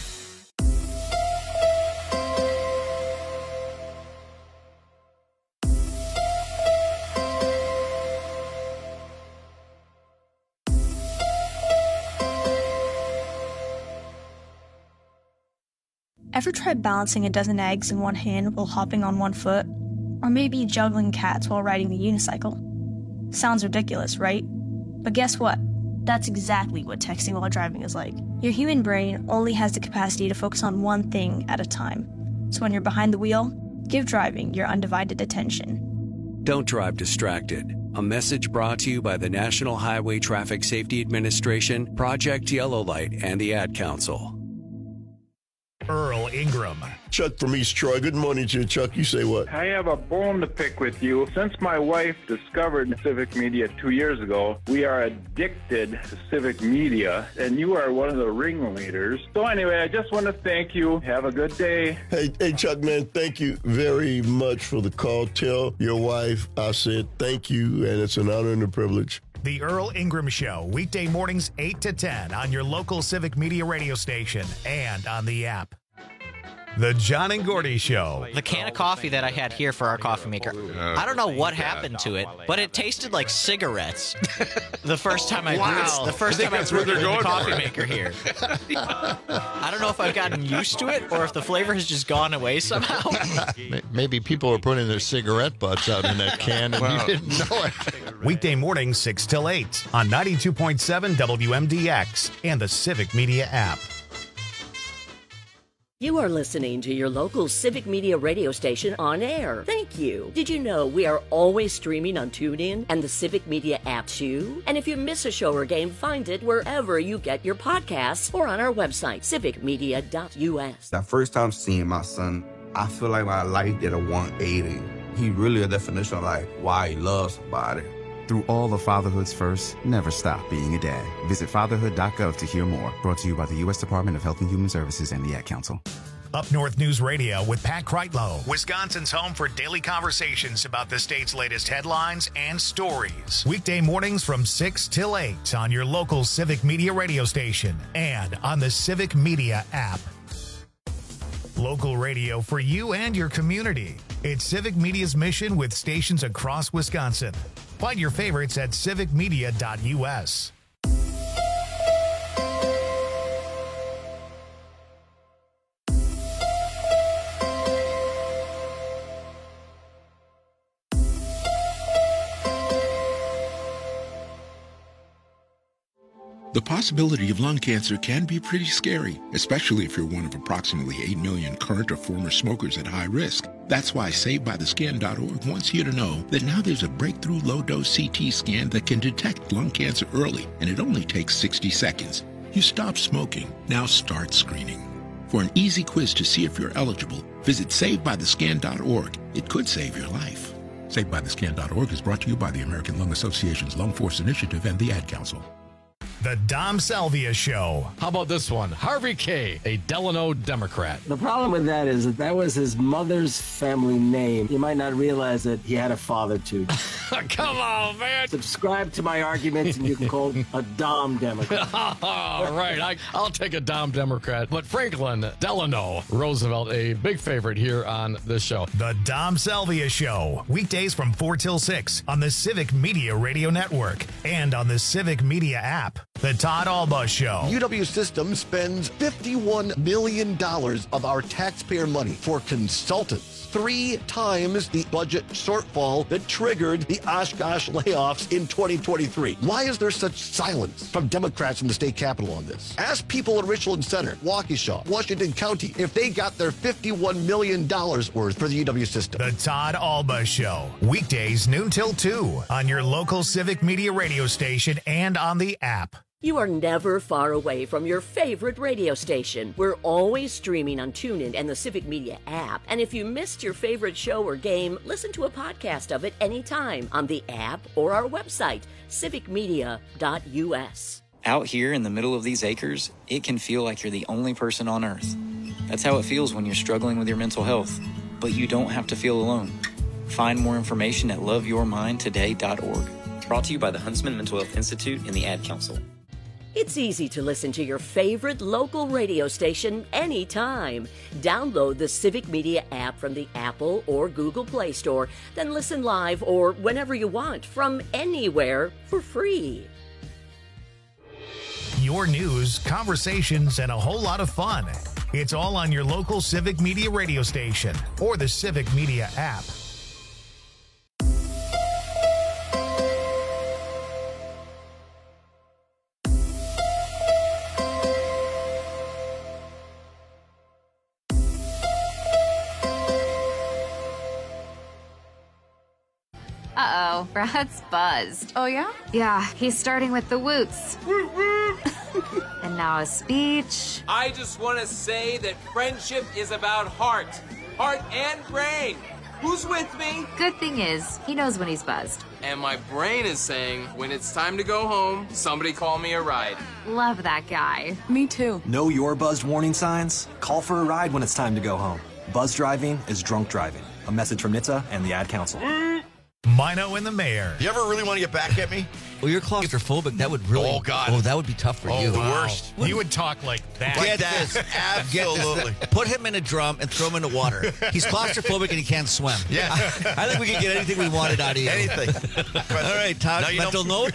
Ever tried balancing a dozen eggs in one hand while hopping on one foot? Or maybe juggling cats while riding the unicycle? Sounds ridiculous, right? But guess what? That's exactly what texting while driving is like. Your human brain only has the capacity to focus on one thing at a time. So when you're behind the wheel, give driving your undivided attention. Don't drive distracted. A message brought to you by the National Highway Traffic Safety Administration, Project Yellow Light, and the Ad Council. Earl Ingram. Chuck from East Troy. Good morning to you, Chuck. You say what? I have a bone to pick with you. Since my wife discovered Civic Media two years ago, we are addicted to Civic Media, and you are one of the ringleaders. So anyway, I just want to thank you. Have a good day. Hey, hey, Chuck, man, thank you very much for the call. Tell your wife I said thank you, and it's an honor and a privilege. The Earl Ingram Show, weekday mornings eight to ten on your local Civic Media radio station and on the app. The John and Gordy Show. The can of coffee that I had here for our coffee maker, I don't know what happened to it, but it tasted like cigarettes. The first time I Wow. brewed, the first I think time I that's where brewed they're it in the going coffee for. maker here. I don't know if I've gotten used to it or if the flavor has just gone away somehow. Maybe people are putting their cigarette butts out in that can and Wow. you didn't know it. Weekday mornings six till eight on ninety-two point seven W M D X and the Civic Media app. You are listening to your local Civic Media radio station on air. Thank you. Did you know we are always streaming on TuneIn and the Civic Media app too? And if you miss a show or game, find it wherever you get your podcasts or on our website, civic media dot u s. That first time seeing my son, I feel like my life did a one eighty. He really a definition of like why he loves somebody. Through all the fatherhoods first, never stop being a dad. Visit fatherhood dot gov to hear more. Brought to you by the U S Department of Health and Human Services and the Ad Council. Up North News Radio with Pat Kreitlow, Wisconsin's home for daily conversations about the state's latest headlines and stories. Weekday mornings from six till eight on your local Civic Media radio station and on the Civic Media app. Local radio for you and your community. It's Civic Media's mission with stations across Wisconsin. Find your favorites at civic media dot u s. The possibility of lung cancer can be pretty scary, especially if you're one of approximately eight million current or former smokers at high risk. That's why saved by the skin dot org wants you to know that now there's a breakthrough low-dose C T scan that can detect lung cancer early, and it only takes sixty seconds. You stop smoking, now start screening. For an easy quiz to see if you're eligible, visit saved by the skin dot org. It could save your life. saved by the skin dot org is brought to you by the American Lung Association's Lung Force Initiative and the Ad Council. The Dom Salvia Show. How about this one? Harvey K., a Delano Democrat. The problem with that is that that was his mother's family name. You might not realize that he had a father, too. Come on, man. Subscribe to my arguments and you can call a Dom Democrat. All right, I, I'll take a Dom Democrat. But Franklin Delano Roosevelt, a big favorite here on this show. The Dom Salvia Show. Weekdays from four till six on the Civic Media Radio Network and on the Civic Media app. The Todd Alba Show. U W System spends fifty-one million dollars of our taxpayer money for consultants. Three times the budget shortfall that triggered the Oshkosh layoffs in twenty twenty-three. Why is there such silence from Democrats in the state capitol on this? Ask people in Richland Center, Waukesha, Washington County, if they got their fifty-one million dollars worth for the U W System. The Todd Alba Show. Weekdays noon till two on your local Civic Media radio station and on the app. You are never far away from your favorite radio station. We're always streaming on TuneIn and the Civic Media app. And if you missed your favorite show or game, listen to a podcast of it anytime on the app or our website, civic media dot u s. Out here in the middle of these acres, it can feel like you're the only person on Earth. That's how it feels when you're struggling with your mental health. But you don't have to feel alone. Find more information at love your mind today dot org. Brought to you by the Huntsman Mental Health Institute and the Ad Council. It's easy to listen to your favorite local radio station anytime. Download the Civic Media app from the Apple or Google Play Store, then listen live or whenever you want from anywhere for free. Your news, conversations, and a whole lot of fun. It's all on your local Civic Media radio station or the Civic Media app. Uh-oh, Brad's buzzed. Oh, yeah? Yeah, he's starting with the woots. And now a speech. I just want to say that friendship is about heart. Heart and brain. Who's with me? Good thing is, he knows when he's buzzed. And my brain is saying, when it's time to go home, somebody call me a ride. Love that guy. Me too. Know your buzzed warning signs? Call for a ride when it's time to go home. Buzz driving is drunk driving. A message from N H T S A and the Ad Council. Mino and the Mayor. You ever really want to get back at me? Well, you're claustrophobic. That would really. Oh, God. Oh, that would be tough for oh, you. the worst. You would talk like that. Like Get that. this. Absolutely. Get this. Put him in a drum and throw him in the water. He's claustrophobic and he can't swim. Yeah. I, I think we could get anything we wanted out of you. Anything. All right, Todd, no, mental note.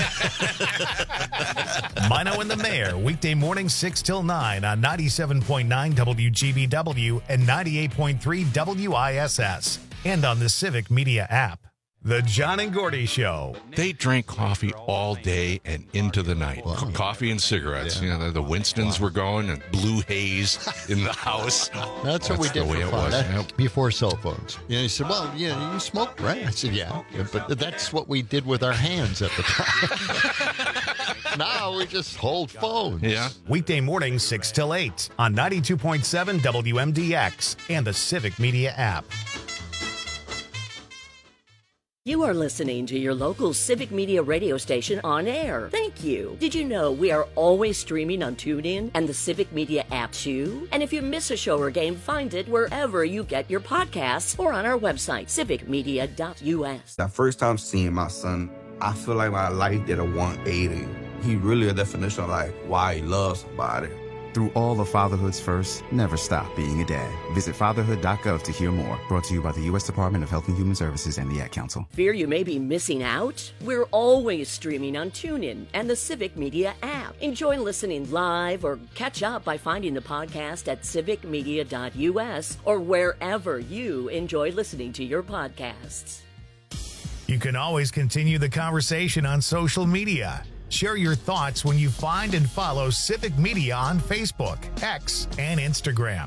Mino and the Mayor, weekday morning six till nine on ninety-seven point nine W G B W and ninety-eight point three W I S S. And on the Civic Media app. The John and Gordy Show. They drank coffee all day and into the night. Wow. Coffee and cigarettes. Yeah. You know, the Winstons wow. were going and blue haze in the house. That's, That's what we did the way for it fun. was. That, yep. Before cell phones. You know, he said, well, you know, you smoked, right? I said, yeah. yeah. But that's what we did with our hands at the time. Now we just hold phones. Yeah. Weekday morning six till eight on ninety-two point seven W M D X and the Civic Media app. You are listening to your local Civic Media radio station on air. Thank you. Did you know we are always streaming on TuneIn and the Civic Media app too? And if you miss a show or game, find it wherever you get your podcasts or on our website, civic media dot u s. That first time seeing my son, I feel like my life did a one eighty. He really a definition of like why he loves somebody. Through all of fatherhood's first, never stop being a dad. Visit fatherhood dot gov to hear more. Brought to you by the U S Department of Health and Human Services and the Ad Council. Fear you may be missing out? We're always streaming on TuneIn and the Civic Media app. Enjoy listening live or catch up by finding the podcast at civic media dot u s or wherever you enjoy listening to your podcasts. You can always continue the conversation on social media. Share your thoughts when you find and follow Civic Media on Facebook, X, and Instagram.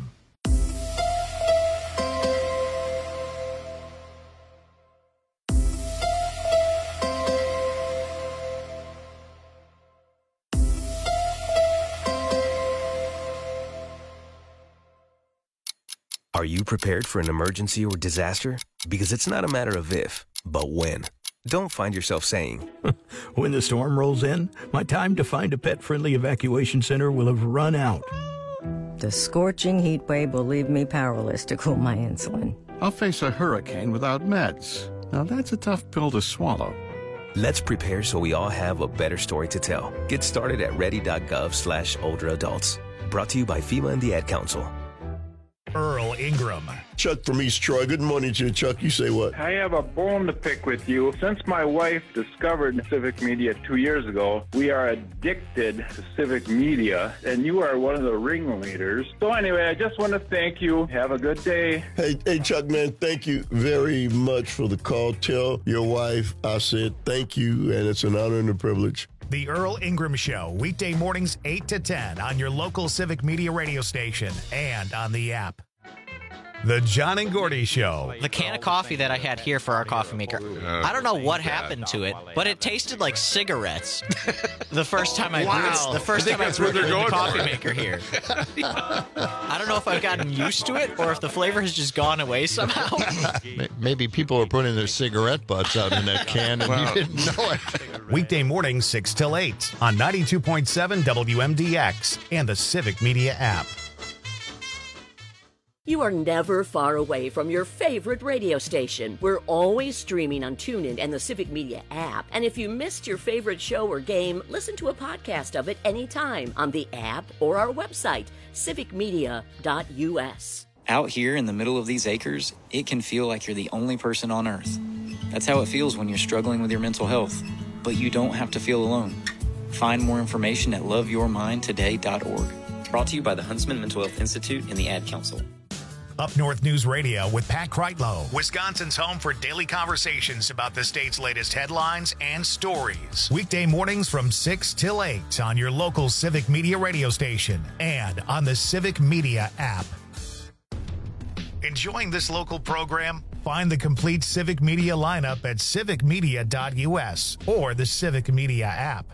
Are you prepared for an emergency or disaster? Because it's not a matter of if, but when. Don't find yourself saying, when the storm rolls in, my time to find a pet-friendly evacuation center will have run out. The scorching heat wave will leave me powerless to cool my insulin. I'll face a hurricane without meds. Now that's a tough pill to swallow. Let's prepare so we all have a better story to tell. Get started at ready dot gov slash older adults. Brought to you by FEMA and the Ad Council. Earl Ingram. Chuck from East Troy. Good morning to you, Chuck. You say what? I have a bone to pick with you. Since my wife discovered Civic Media two years ago, we are addicted to Civic Media, and you are one of the ringleaders. So anyway, I just want to thank you. Have a good day. Hey, hey, Chuck, man, thank you very much for the call. Tell your wife I said thank you, and it's an honor and a privilege. The Earl Ingram Show, weekday mornings eight to ten on your local Civic Media radio station and on the app. The John and Gordy Show. The can of coffee that I had here for our coffee maker, I don't know what happened to it, but it tasted like cigarettes. The first time I Wow. brewed, the first I think time I that's where brewed it they're in the going coffee for. maker here. I don't know if I've gotten used to it or if the flavor has just gone away somehow. Maybe people are putting their cigarette butts out in that can and Wow. you didn't know it. Weekday mornings six till eight on ninety-two point seven W M D X and the Civic Media app. You are never far away from your favorite radio station. We're always streaming on TuneIn and the Civic Media app. And if you missed your favorite show or game, listen to a podcast of it anytime on the app or our website, civic media dot U S. Out here in the middle of these acres, it can feel like you're the only person on Earth. That's how it feels when you're struggling with your mental health. But you don't have to feel alone. Find more information at love your mind today dot org. Brought to you by the Huntsman Mental Health Institute and the Ad Council. Up North News Radio with Pat Kreitlow, Wisconsin's home for daily conversations about the state's latest headlines and stories. Weekday mornings from six till eight on your local Civic Media radio station and on the Civic Media app. Enjoying this local program? Find the complete Civic Media lineup at civic media dot U S or the Civic Media app.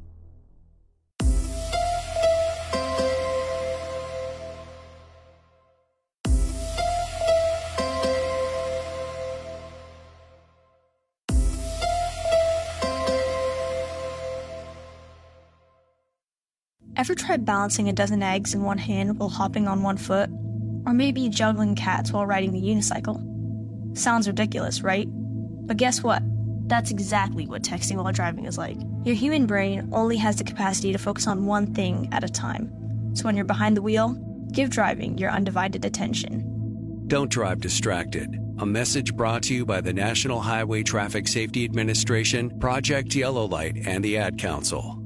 Ever tried balancing a dozen eggs in one hand while hopping on one foot? Or maybe juggling cats while riding the unicycle? Sounds ridiculous, right? But guess what? That's exactly what texting while driving is like. Your human brain only has the capacity to focus on one thing at a time. So when you're behind the wheel, give driving your undivided attention. Don't drive distracted. A message brought to you by the National Highway Traffic Safety Administration, Project Yellow Light, and the Ad Council.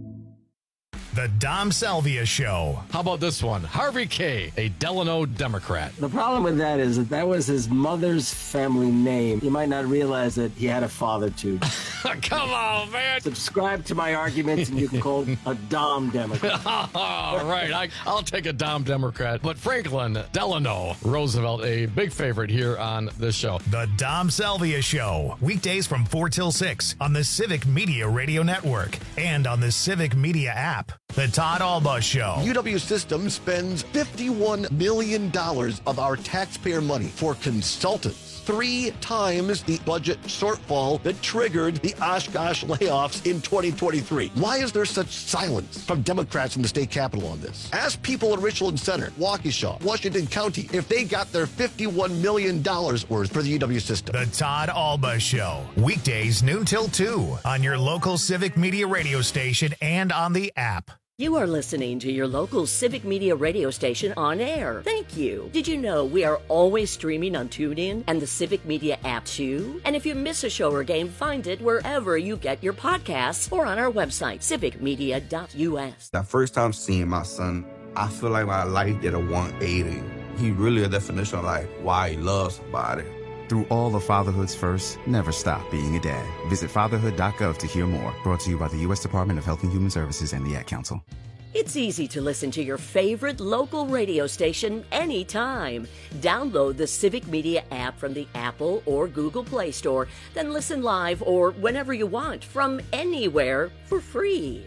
The Dom Salvia Show. How about this one? Harvey K., a Delano Democrat. The problem with that is that that was his mother's family name. You might not realize that he had a father too. Come on, man. Subscribe to my arguments and you can call a Dom Democrat. All right, I, I'll take a Dom Democrat. But Franklin Delano Roosevelt, a big favorite here on this show. The Dom Salvia Show. Weekdays from four till six on the Civic Media Radio Network and on the Civic Media app. The Todd Alba Show. U W Systems spends fifty-one million dollars of our taxpayer money for consultants. Three times the budget shortfall that triggered the Oshkosh layoffs in twenty twenty-three. Why is there such silence from Democrats in the state capitol on this? Ask people in Richland Center, Waukesha, Washington County if they got their fifty-one million dollars worth for the U W system. The Todd Alba Show. Weekdays noon till two on your local Civic Media radio station and on the app. You are listening to your local Civic Media radio station on air. Thank you. Did you know we are always streaming on TuneIn and the Civic Media app too? And if you miss a show or game, find it wherever you get your podcasts or on our website, civic media dot U S. That first time seeing my son, I feel like my life did a one eighty. He really a definition of like why he loves somebody. Through all of fatherhood's first, never stop being a dad. Visit fatherhood dot gov to hear more. Brought to you by the U S Department of Health and Human Services and the Ad Council. It's easy to listen to your favorite local radio station anytime. Download the Civic Media app from the Apple or Google Play Store, then listen live or whenever you want from anywhere for free.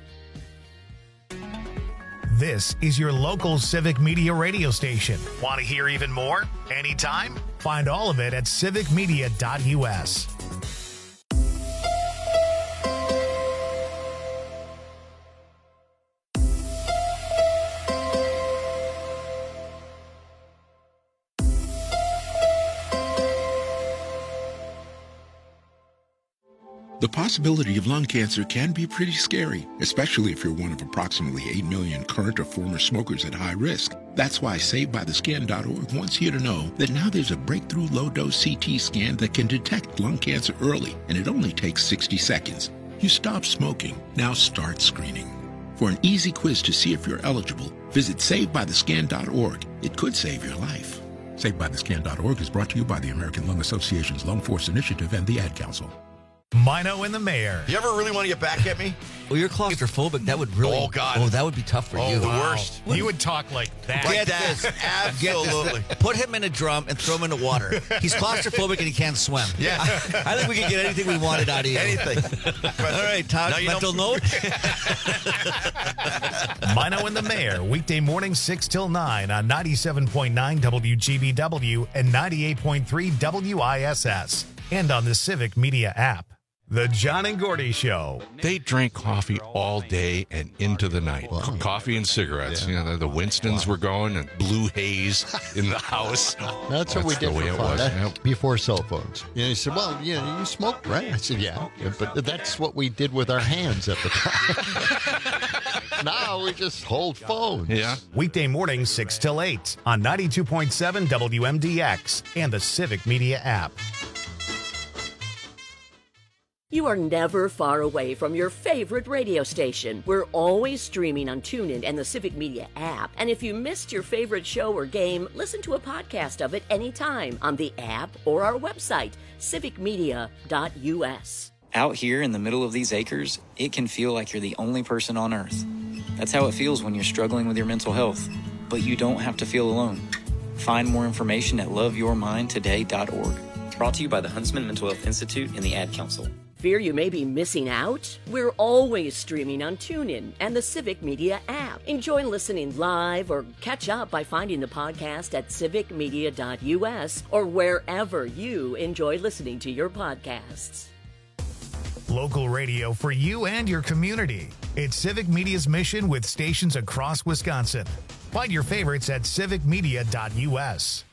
This is your local Civic Media radio station. Want to hear even more? Anytime? Find all of it at civic media dot U S. The possibility of lung cancer can be pretty scary, especially if you're one of approximately eight million current or former smokers at high risk. That's why Saved By The Skin dot org wants you to know that now there's a breakthrough low-dose C T scan that can detect lung cancer early, and it only takes sixty seconds. You stop smoking, now start screening. For an easy quiz to see if you're eligible, visit Saved By The Skin dot org. It could save your life. Saved By The Skin dot org is brought to you by the American Lung Association's Lung Force Initiative and the Ad Council. Mino and the Mayor. You ever really want to get back at me? Well, you're claustrophobic. That would really. Oh, God. Oh, that would be tough for oh, you. the worst. You would talk like that. Like Get that. this. Absolutely. Get this. Put him in a drum and throw him in the water. He's claustrophobic and he can't swim. Yeah. I, I think we can get anything we wanted out of you. Anything. All right, Todd, No, you mental note. Mino and the Mayor, weekday mornings six till nine on ninety-seven point nine W G B W and ninety-eight point three W I S S, and on the Civic Media app. The John and Gordy Show. They drank coffee all day and into the night. Wow. Coffee and cigarettes. Yeah. You know, the Winstons wow. were going and blue haze in the house. That's what we did the way for it fun. was. That, Yep. Before cell phones. You know, he said, well, you know, you smoke, right? I said, yeah. yeah but that's what we did with our hands at the time. Now we just hold phones. Yeah. Weekday mornings six till eight on ninety-two point seven W M D X and the Civic Media app. You are never far away from your favorite radio station. We're always streaming on TuneIn and the Civic Media app. And if you missed your favorite show or game, listen to a podcast of it anytime on the app or our website, civic media dot U S. Out here in the middle of these acres, it can feel like you're the only person on Earth. That's how it feels when you're struggling with your mental health. But you don't have to feel alone. Find more information at love your mind today dot org. Brought to you by the Huntsman Mental Health Institute and the Ad Council. Fear you may be missing out? We're always streaming on TuneIn and the Civic Media app. Enjoy listening live or catch up by finding the podcast at civic media dot U S or wherever you enjoy listening to your podcasts. Local radio for you and your community. It's Civic Media's mission with stations across Wisconsin. Find your favorites at civic media dot U S.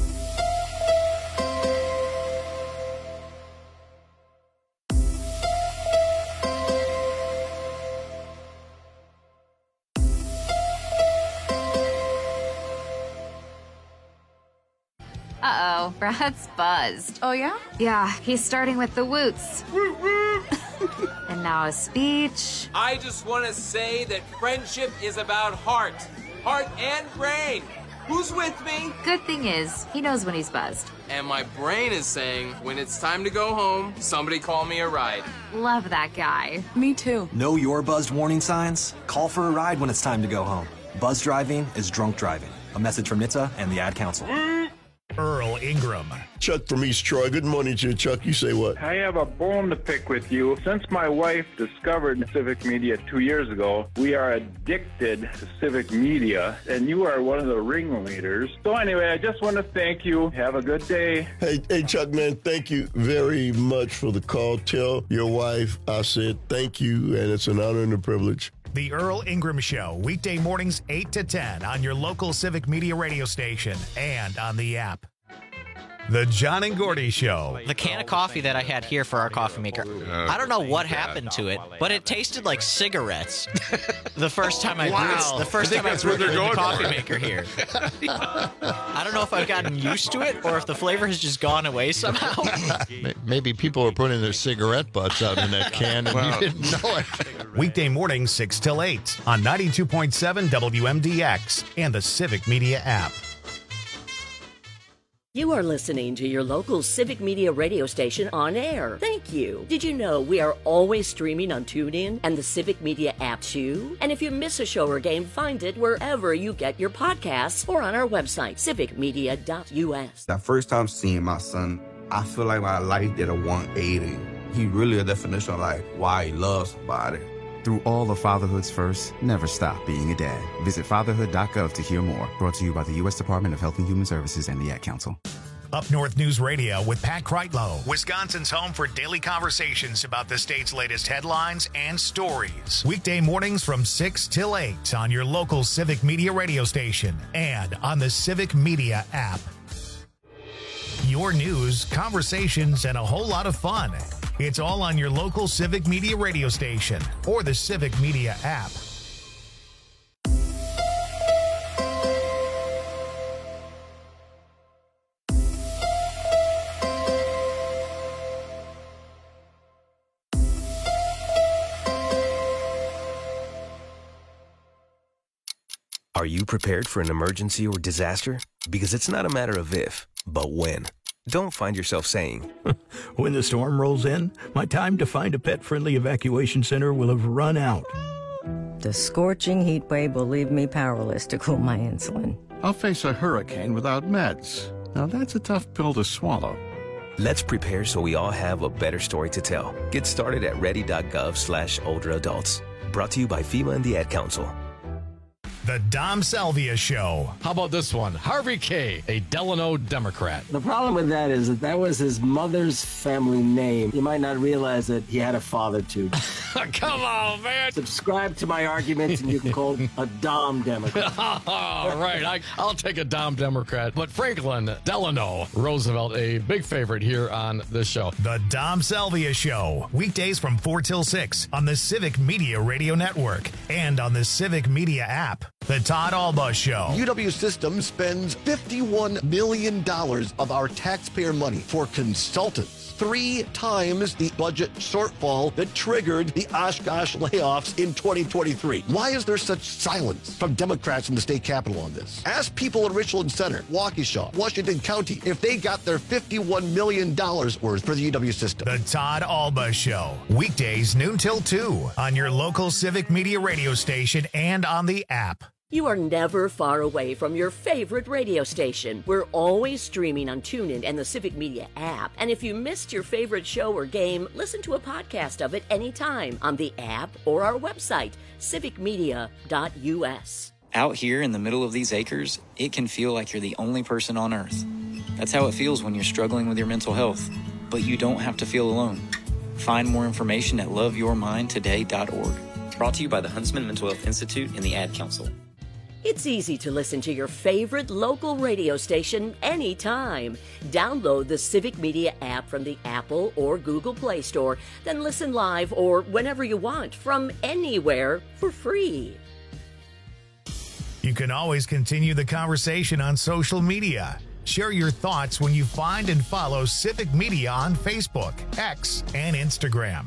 Uh-oh, Brad's buzzed. Oh, yeah? Yeah, he's starting with the woots. And now a speech. I just want to say that friendship is about heart. Heart and brain. Who's with me? Good thing is, he knows when he's buzzed. And my brain is saying, when it's time to go home, somebody call me a ride. Love that guy. Me too. Know your buzzed warning signs? Call for a ride when it's time to go home. Buzz driving is drunk driving. A message from N H T S A and the Ad Council. Earl Ingram. Chuck from East Troy. Good morning to you, Chuck. You say what? I have a bone to pick with you. Since my wife discovered Civic Media two years ago, we are addicted to Civic Media, and you are one of the ringleaders. So anyway, I just want to thank you. Have a good day. Hey, hey, Chuck, man, thank you very much for the call. Tell your wife I said thank you, and it's an honor and a privilege. The Earl Ingram Show, weekday mornings eight to ten on your local Civic Media radio station and on the app. The John and Gordy Show. The can of coffee that I had here for our coffee maker, I don't know what happened to it, but it tasted like cigarettes. The first time I Wow. brewed, the first I think time I that's what brewed they're the going coffee for. maker here. I don't know if I've gotten used to it or if the flavor has just gone away somehow. Maybe people are putting their cigarette butts out in that can and Wow. you didn't know it. Weekday mornings six till eight on ninety-two point seven W M D X and the Civic Media app. You are listening to your local Civic Media radio station on air. Thank you. Did you know we are always streaming on TuneIn and the Civic Media app too? And if you miss a show or game, find it wherever you get your podcasts or on our website, civic media dot U S. That first time seeing my son, I feel like my life did a one eighty. He really a definition of like why he loves somebody. Through all of fatherhood's first, never stop being a dad. Visit fatherhood dot gov to hear more. Brought to you by the U S Department of Health and Human Services and the Ad Council. Up North News Radio with Pat Kreitlow, Wisconsin's home for daily conversations about the state's latest headlines and stories. Weekday mornings from six till eight on your local Civic Media radio station and on the Civic Media app. Your news, conversations, and a whole lot of fun. It's all on your local Civic Media radio station or the Civic Media app. Are you prepared for an emergency or disaster? Because it's not a matter of if, but when. Don't find yourself saying, when the storm rolls in, my time to find a pet-friendly evacuation center will have run out. The scorching heat wave will leave me powerless to cool my insulin. I'll face a hurricane without meds. Now that's a tough pill to swallow. Let's prepare so we all have a better story to tell. Get started at ready.gov slash older adults. Brought to you by FEMA and the Ad Council. The Dom Salvia Show. How about this one? Harvey K., a Delano Democrat. The problem with that is that that was his mother's family name. You might not realize that he had a father, too. Come on, man. Subscribe to my arguments and you can call him a Dom Democrat. All right, I, I'll take a Dom Democrat. But Franklin Delano Roosevelt, a big favorite here on this show. The Dom Salvia Show. Weekdays from four till six on the Civic Media Radio Network and on the Civic Media app. The Todd Alba Show. U W Systems spends fifty-one million dollars of our taxpayer money for consultants. Three times the budget shortfall that triggered the Oshkosh layoffs in twenty twenty-three. Why is there such silence from Democrats in the state capitol on this? Ask people in Richland Center, Waukesha, Washington County if they got their fifty-one million dollars worth for the U W system. The Todd Alba Show. Weekdays noon till two on your local Civic Media radio station and on the app. You are never far away from your favorite radio station. We're always streaming on TuneIn and the Civic Media app. And if you missed your favorite show or game, listen to a podcast of it anytime on the app or our website, civic media dot u s. Out here in the middle of these acres, it can feel like you're the only person on Earth. That's how it feels when you're struggling with your mental health. But you don't have to feel alone. Find more information at love your mind today dot org. Brought to you by the Huntsman Mental Health Institute and the Ad Council. It's easy to listen to your favorite local radio station anytime. Download the Civic Media app from the Apple or Google Play Store, then listen live or whenever you want from anywhere for free. You can always continue the conversation on social media. Share your thoughts when you find and follow Civic Media on Facebook, X, and Instagram.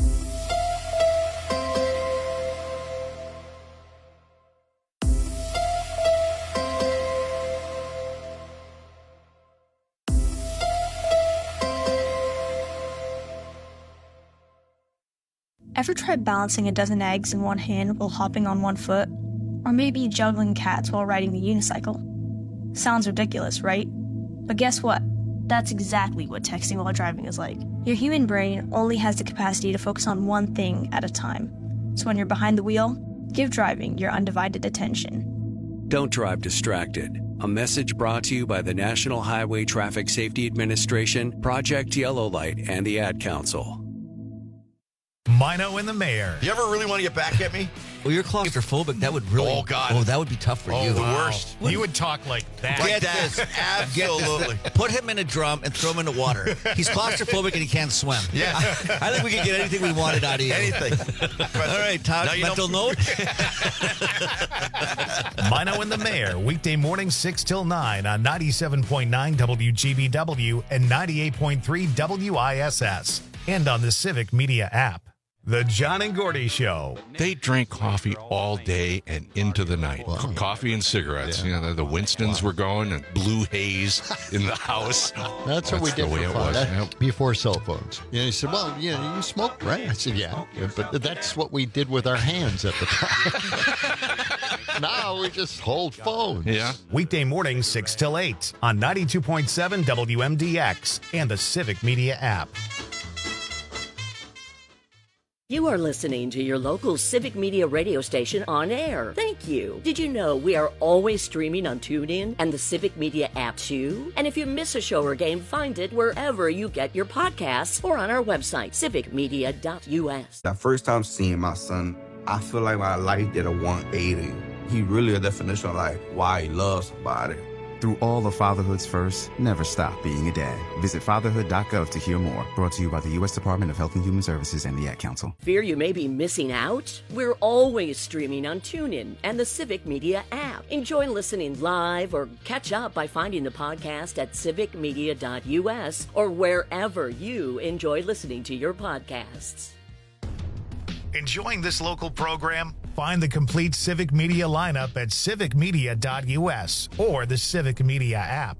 Ever tried balancing a dozen eggs in one hand while hopping on one foot? Or maybe juggling cats while riding the unicycle? Sounds ridiculous, right? But guess what? That's exactly what texting while driving is like. Your human brain only has the capacity to focus on one thing at a time. So when you're behind the wheel, give driving your undivided attention. Don't drive distracted. A message brought to you by the National Highway Traffic Safety Administration, Project Yellow Light, and the Ad Council. Mino and the Mayor. You ever really want to get back at me? Well, you're claustrophobic. That would really. Oh, God. Oh, that would be tough for oh, you. the worst. You would talk like that. Like Get that. this. Absolutely. Get this. Put him in a drum and throw him in the water. He's claustrophobic and he can't swim. Yeah. I, I think we could get anything we wanted out of you. Anything. All right, Todd, no, mental note. Mino and the Mayor, weekday mornings six till nine on ninety-seven point nine W G B W and ninety-eight point three W I S S and on the Civic Media app. The John and Gordy Show. They drank coffee all day and into the night. Wow. Coffee and cigarettes. Yeah. You know, the Winstons Wow. were going and blue haze in the house. That's what we That's did the way for it fun. was. That- Yep. Before cell phones. You know, he said, well, you know, you smoke, right? I said, yeah. yeah, but that's what we did with our hands at the time. Now we just hold phones. Yeah. Weekday mornings six till eight on ninety-two point seven W M D X and the Civic Media app. You are listening to your local Civic Media radio station on air. Thank you. Did you know we are always streaming on TuneIn and the Civic Media app too? And if you miss a show or game, find it wherever you get your podcasts or on our website, civic media dot u s. That first time seeing my son, I feel like my life did a one eighty. He really a definition of like why he loves somebody. Through all of fatherhood's first, never stop being a dad. Visit fatherhood dot gov to hear more. Brought to you by the U S Department of Health and Human Services and the Ad Council. Fear you may be missing out? We're always streaming on TuneIn and the Civic Media app. Enjoy listening live or catch up by finding the podcast at civic media dot u s or wherever you enjoy listening to your podcasts. Enjoying this local program? Find the complete Civic Media lineup at civic media dot u s or the Civic Media app.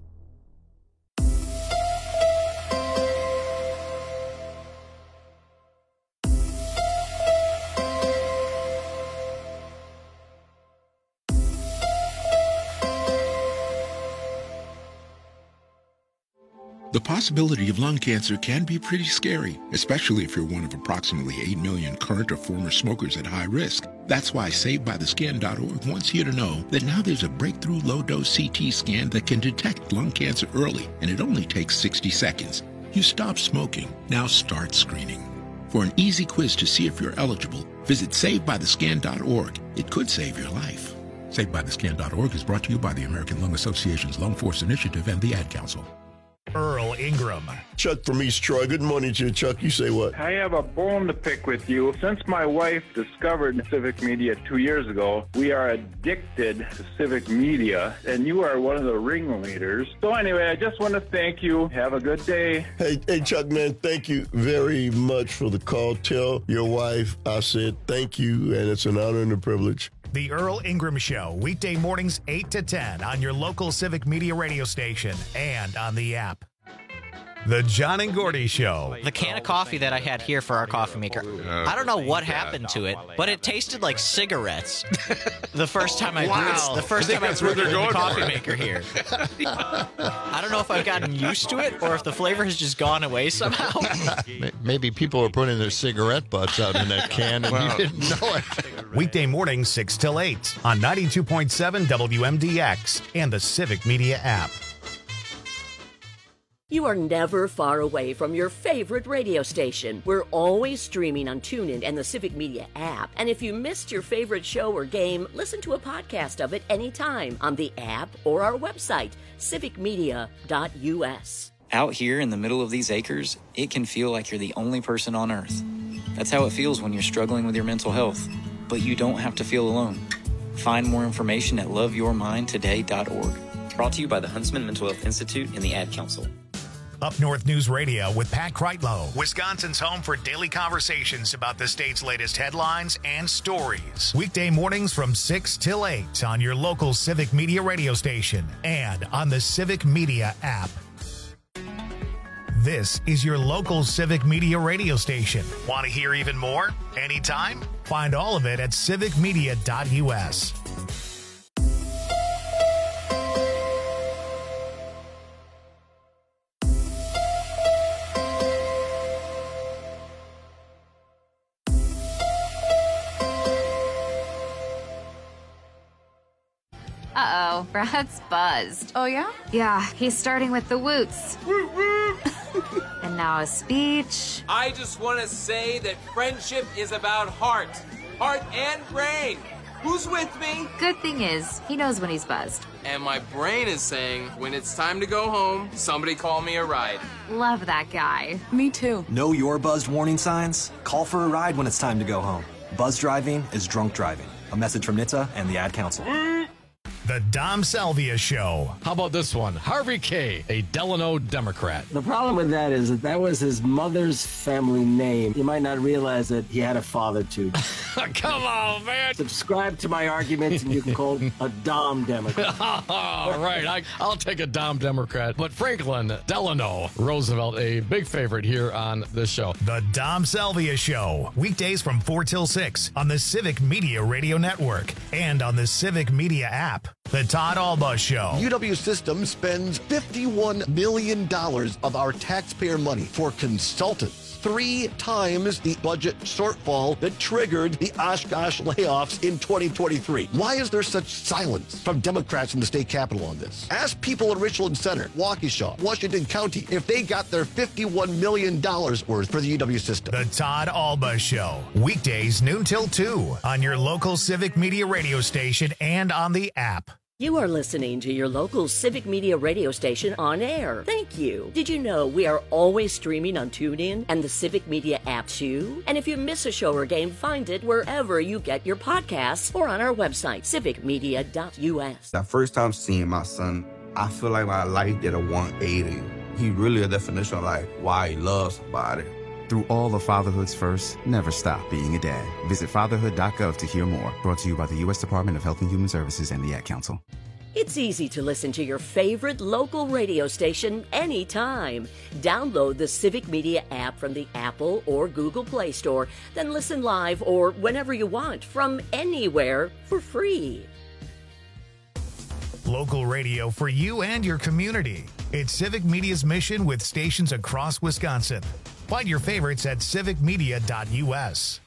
The possibility of lung cancer can be pretty scary, especially if you're one of approximately eight million current or former smokers at high risk. That's why saved by the skin dot org wants you to know that now there's a breakthrough low-dose C T scan that can detect lung cancer early, and it only takes sixty seconds. You stop smoking, now start screening. For an easy quiz to see if you're eligible, visit saved by the skin dot org. It could save your life. saved by the skin dot org is brought to you by the American Lung Association's Lung Force Initiative and the Ad Council. Earl Ingram. Chuck from East Troy. Good morning to you, Chuck. You say what? I have a bone to pick with you. Since my wife discovered Civic Media two years ago, we are addicted to Civic Media, and you are one of the ringleaders. So anyway, I just want to thank you. Have a good day. Hey, hey, Chuck, man, thank you very much for the call. Tell your wife I said thank you, and it's an honor and a privilege. The Earl Ingram Show, weekday mornings eight to ten on your local Civic Media radio station and on the app. The John and Gordy Show. The can of coffee that I had here for our coffee maker, I don't know what happened to it, but it tasted like cigarettes the first time I Wow. brewed, the first I think time I that's where brewed they're it in the going coffee for. maker here. I don't know if I've gotten used to it or if the flavor has just gone away somehow. Maybe people are putting their cigarette butts out in that can and Wow. you didn't know it. Weekday mornings six till eight on ninety-two point seven W M D X and the Civic Media app. You are never far away from your favorite radio station. We're always streaming on TuneIn and the Civic Media app. And if you missed your favorite show or game, listen to a podcast of it anytime on the app or our website, civic media dot u s. Out here in the middle of these acres, it can feel like you're the only person on Earth. That's how it feels when you're struggling with your mental health. But you don't have to feel alone. Find more information at love your mind today dot org. Brought to you by the Huntsman Mental Health Institute and the Ad Council. Up North News Radio with Pat Kreitlow, Wisconsin's home for daily conversations about the state's latest headlines and stories. Weekday mornings from six till eight on your local Civic Media radio station and on the Civic Media app. This is your local Civic Media radio station. Want to hear even more? Anytime? Find all of it at civic media dot u s. Uh-oh, Brad's buzzed. Oh, yeah? Yeah, he's starting with the woots. And now a speech. I just want to say that friendship is about heart. Heart and brain. Who's with me? Good thing is, he knows when he's buzzed. And my brain is saying, when it's time to go home, somebody call me a ride. Love that guy. Me too. Know your buzzed warning signs? Call for a ride when it's time to go home. Buzz driving is drunk driving. A message from N H T S A and the Ad Council. The Dom Salvia Show. How about this one? Harvey K., a Delano Democrat. The problem with that is that that was his mother's family name. You might not realize that he had a father too. Come on, man. Subscribe to my arguments and you can call him a Dom Democrat. All right, I, I'll take a Dom Democrat. But Franklin Delano Roosevelt, a big favorite here on this show. The Dom Salvia Show. Weekdays from four till six on the Civic Media Radio Network and on the Civic Media app. The Todd Alba Show. U W Systems spends fifty-one million dollars of our taxpayer money for consultants. Three times the budget shortfall that triggered the Oshkosh layoffs in twenty twenty-three. Why is there such silence from Democrats in the state capitol on this? Ask people in Richland Center, Waukesha, Washington County if they got their fifty-one million dollars worth for the U W system. The Todd Alba Show. Weekdays noon till two on your local Civic Media radio station and on the app. You are listening to your local Civic Media radio station on air. Thank you. Did you know we are always streaming on TuneIn and the Civic Media app too? And if you miss a show or game, find it wherever you get your podcasts or on our website, civic media dot u s. That first time seeing my son, I feel like my life did a one eighty. He really a definition of like why he loves somebody. Through all of fatherhood's first, never stop being a dad. Visit fatherhood dot gov to hear more. Brought to you by the U S Department of Health and Human Services and the Ad Council. It's easy to listen to your favorite local radio station anytime. Download the Civic Media app from the Apple or Google Play Store, then listen live or whenever you want from anywhere for free. Local radio for you and your community. It's Civic Media's mission with stations across Wisconsin. Find your favorites at civic media dot U S.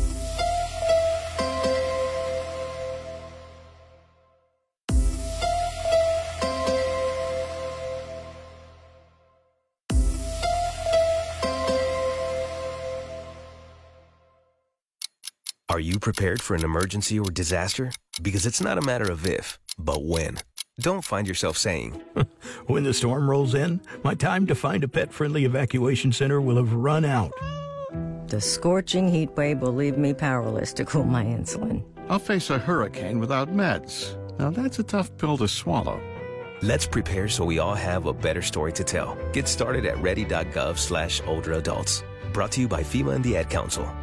Are you prepared for an emergency or disaster? Because it's not a matter of if, but when. Don't find yourself saying, when the storm rolls in, my time to find a pet-friendly evacuation center will have run out. The scorching heat wave will leave me powerless to cool my insulin. I'll face a hurricane without meds. Now that's a tough pill to swallow. Let's prepare so we all have a better story to tell. Get started at ready dot gov slash older adults. Brought to you by FEMA and the Ad Council.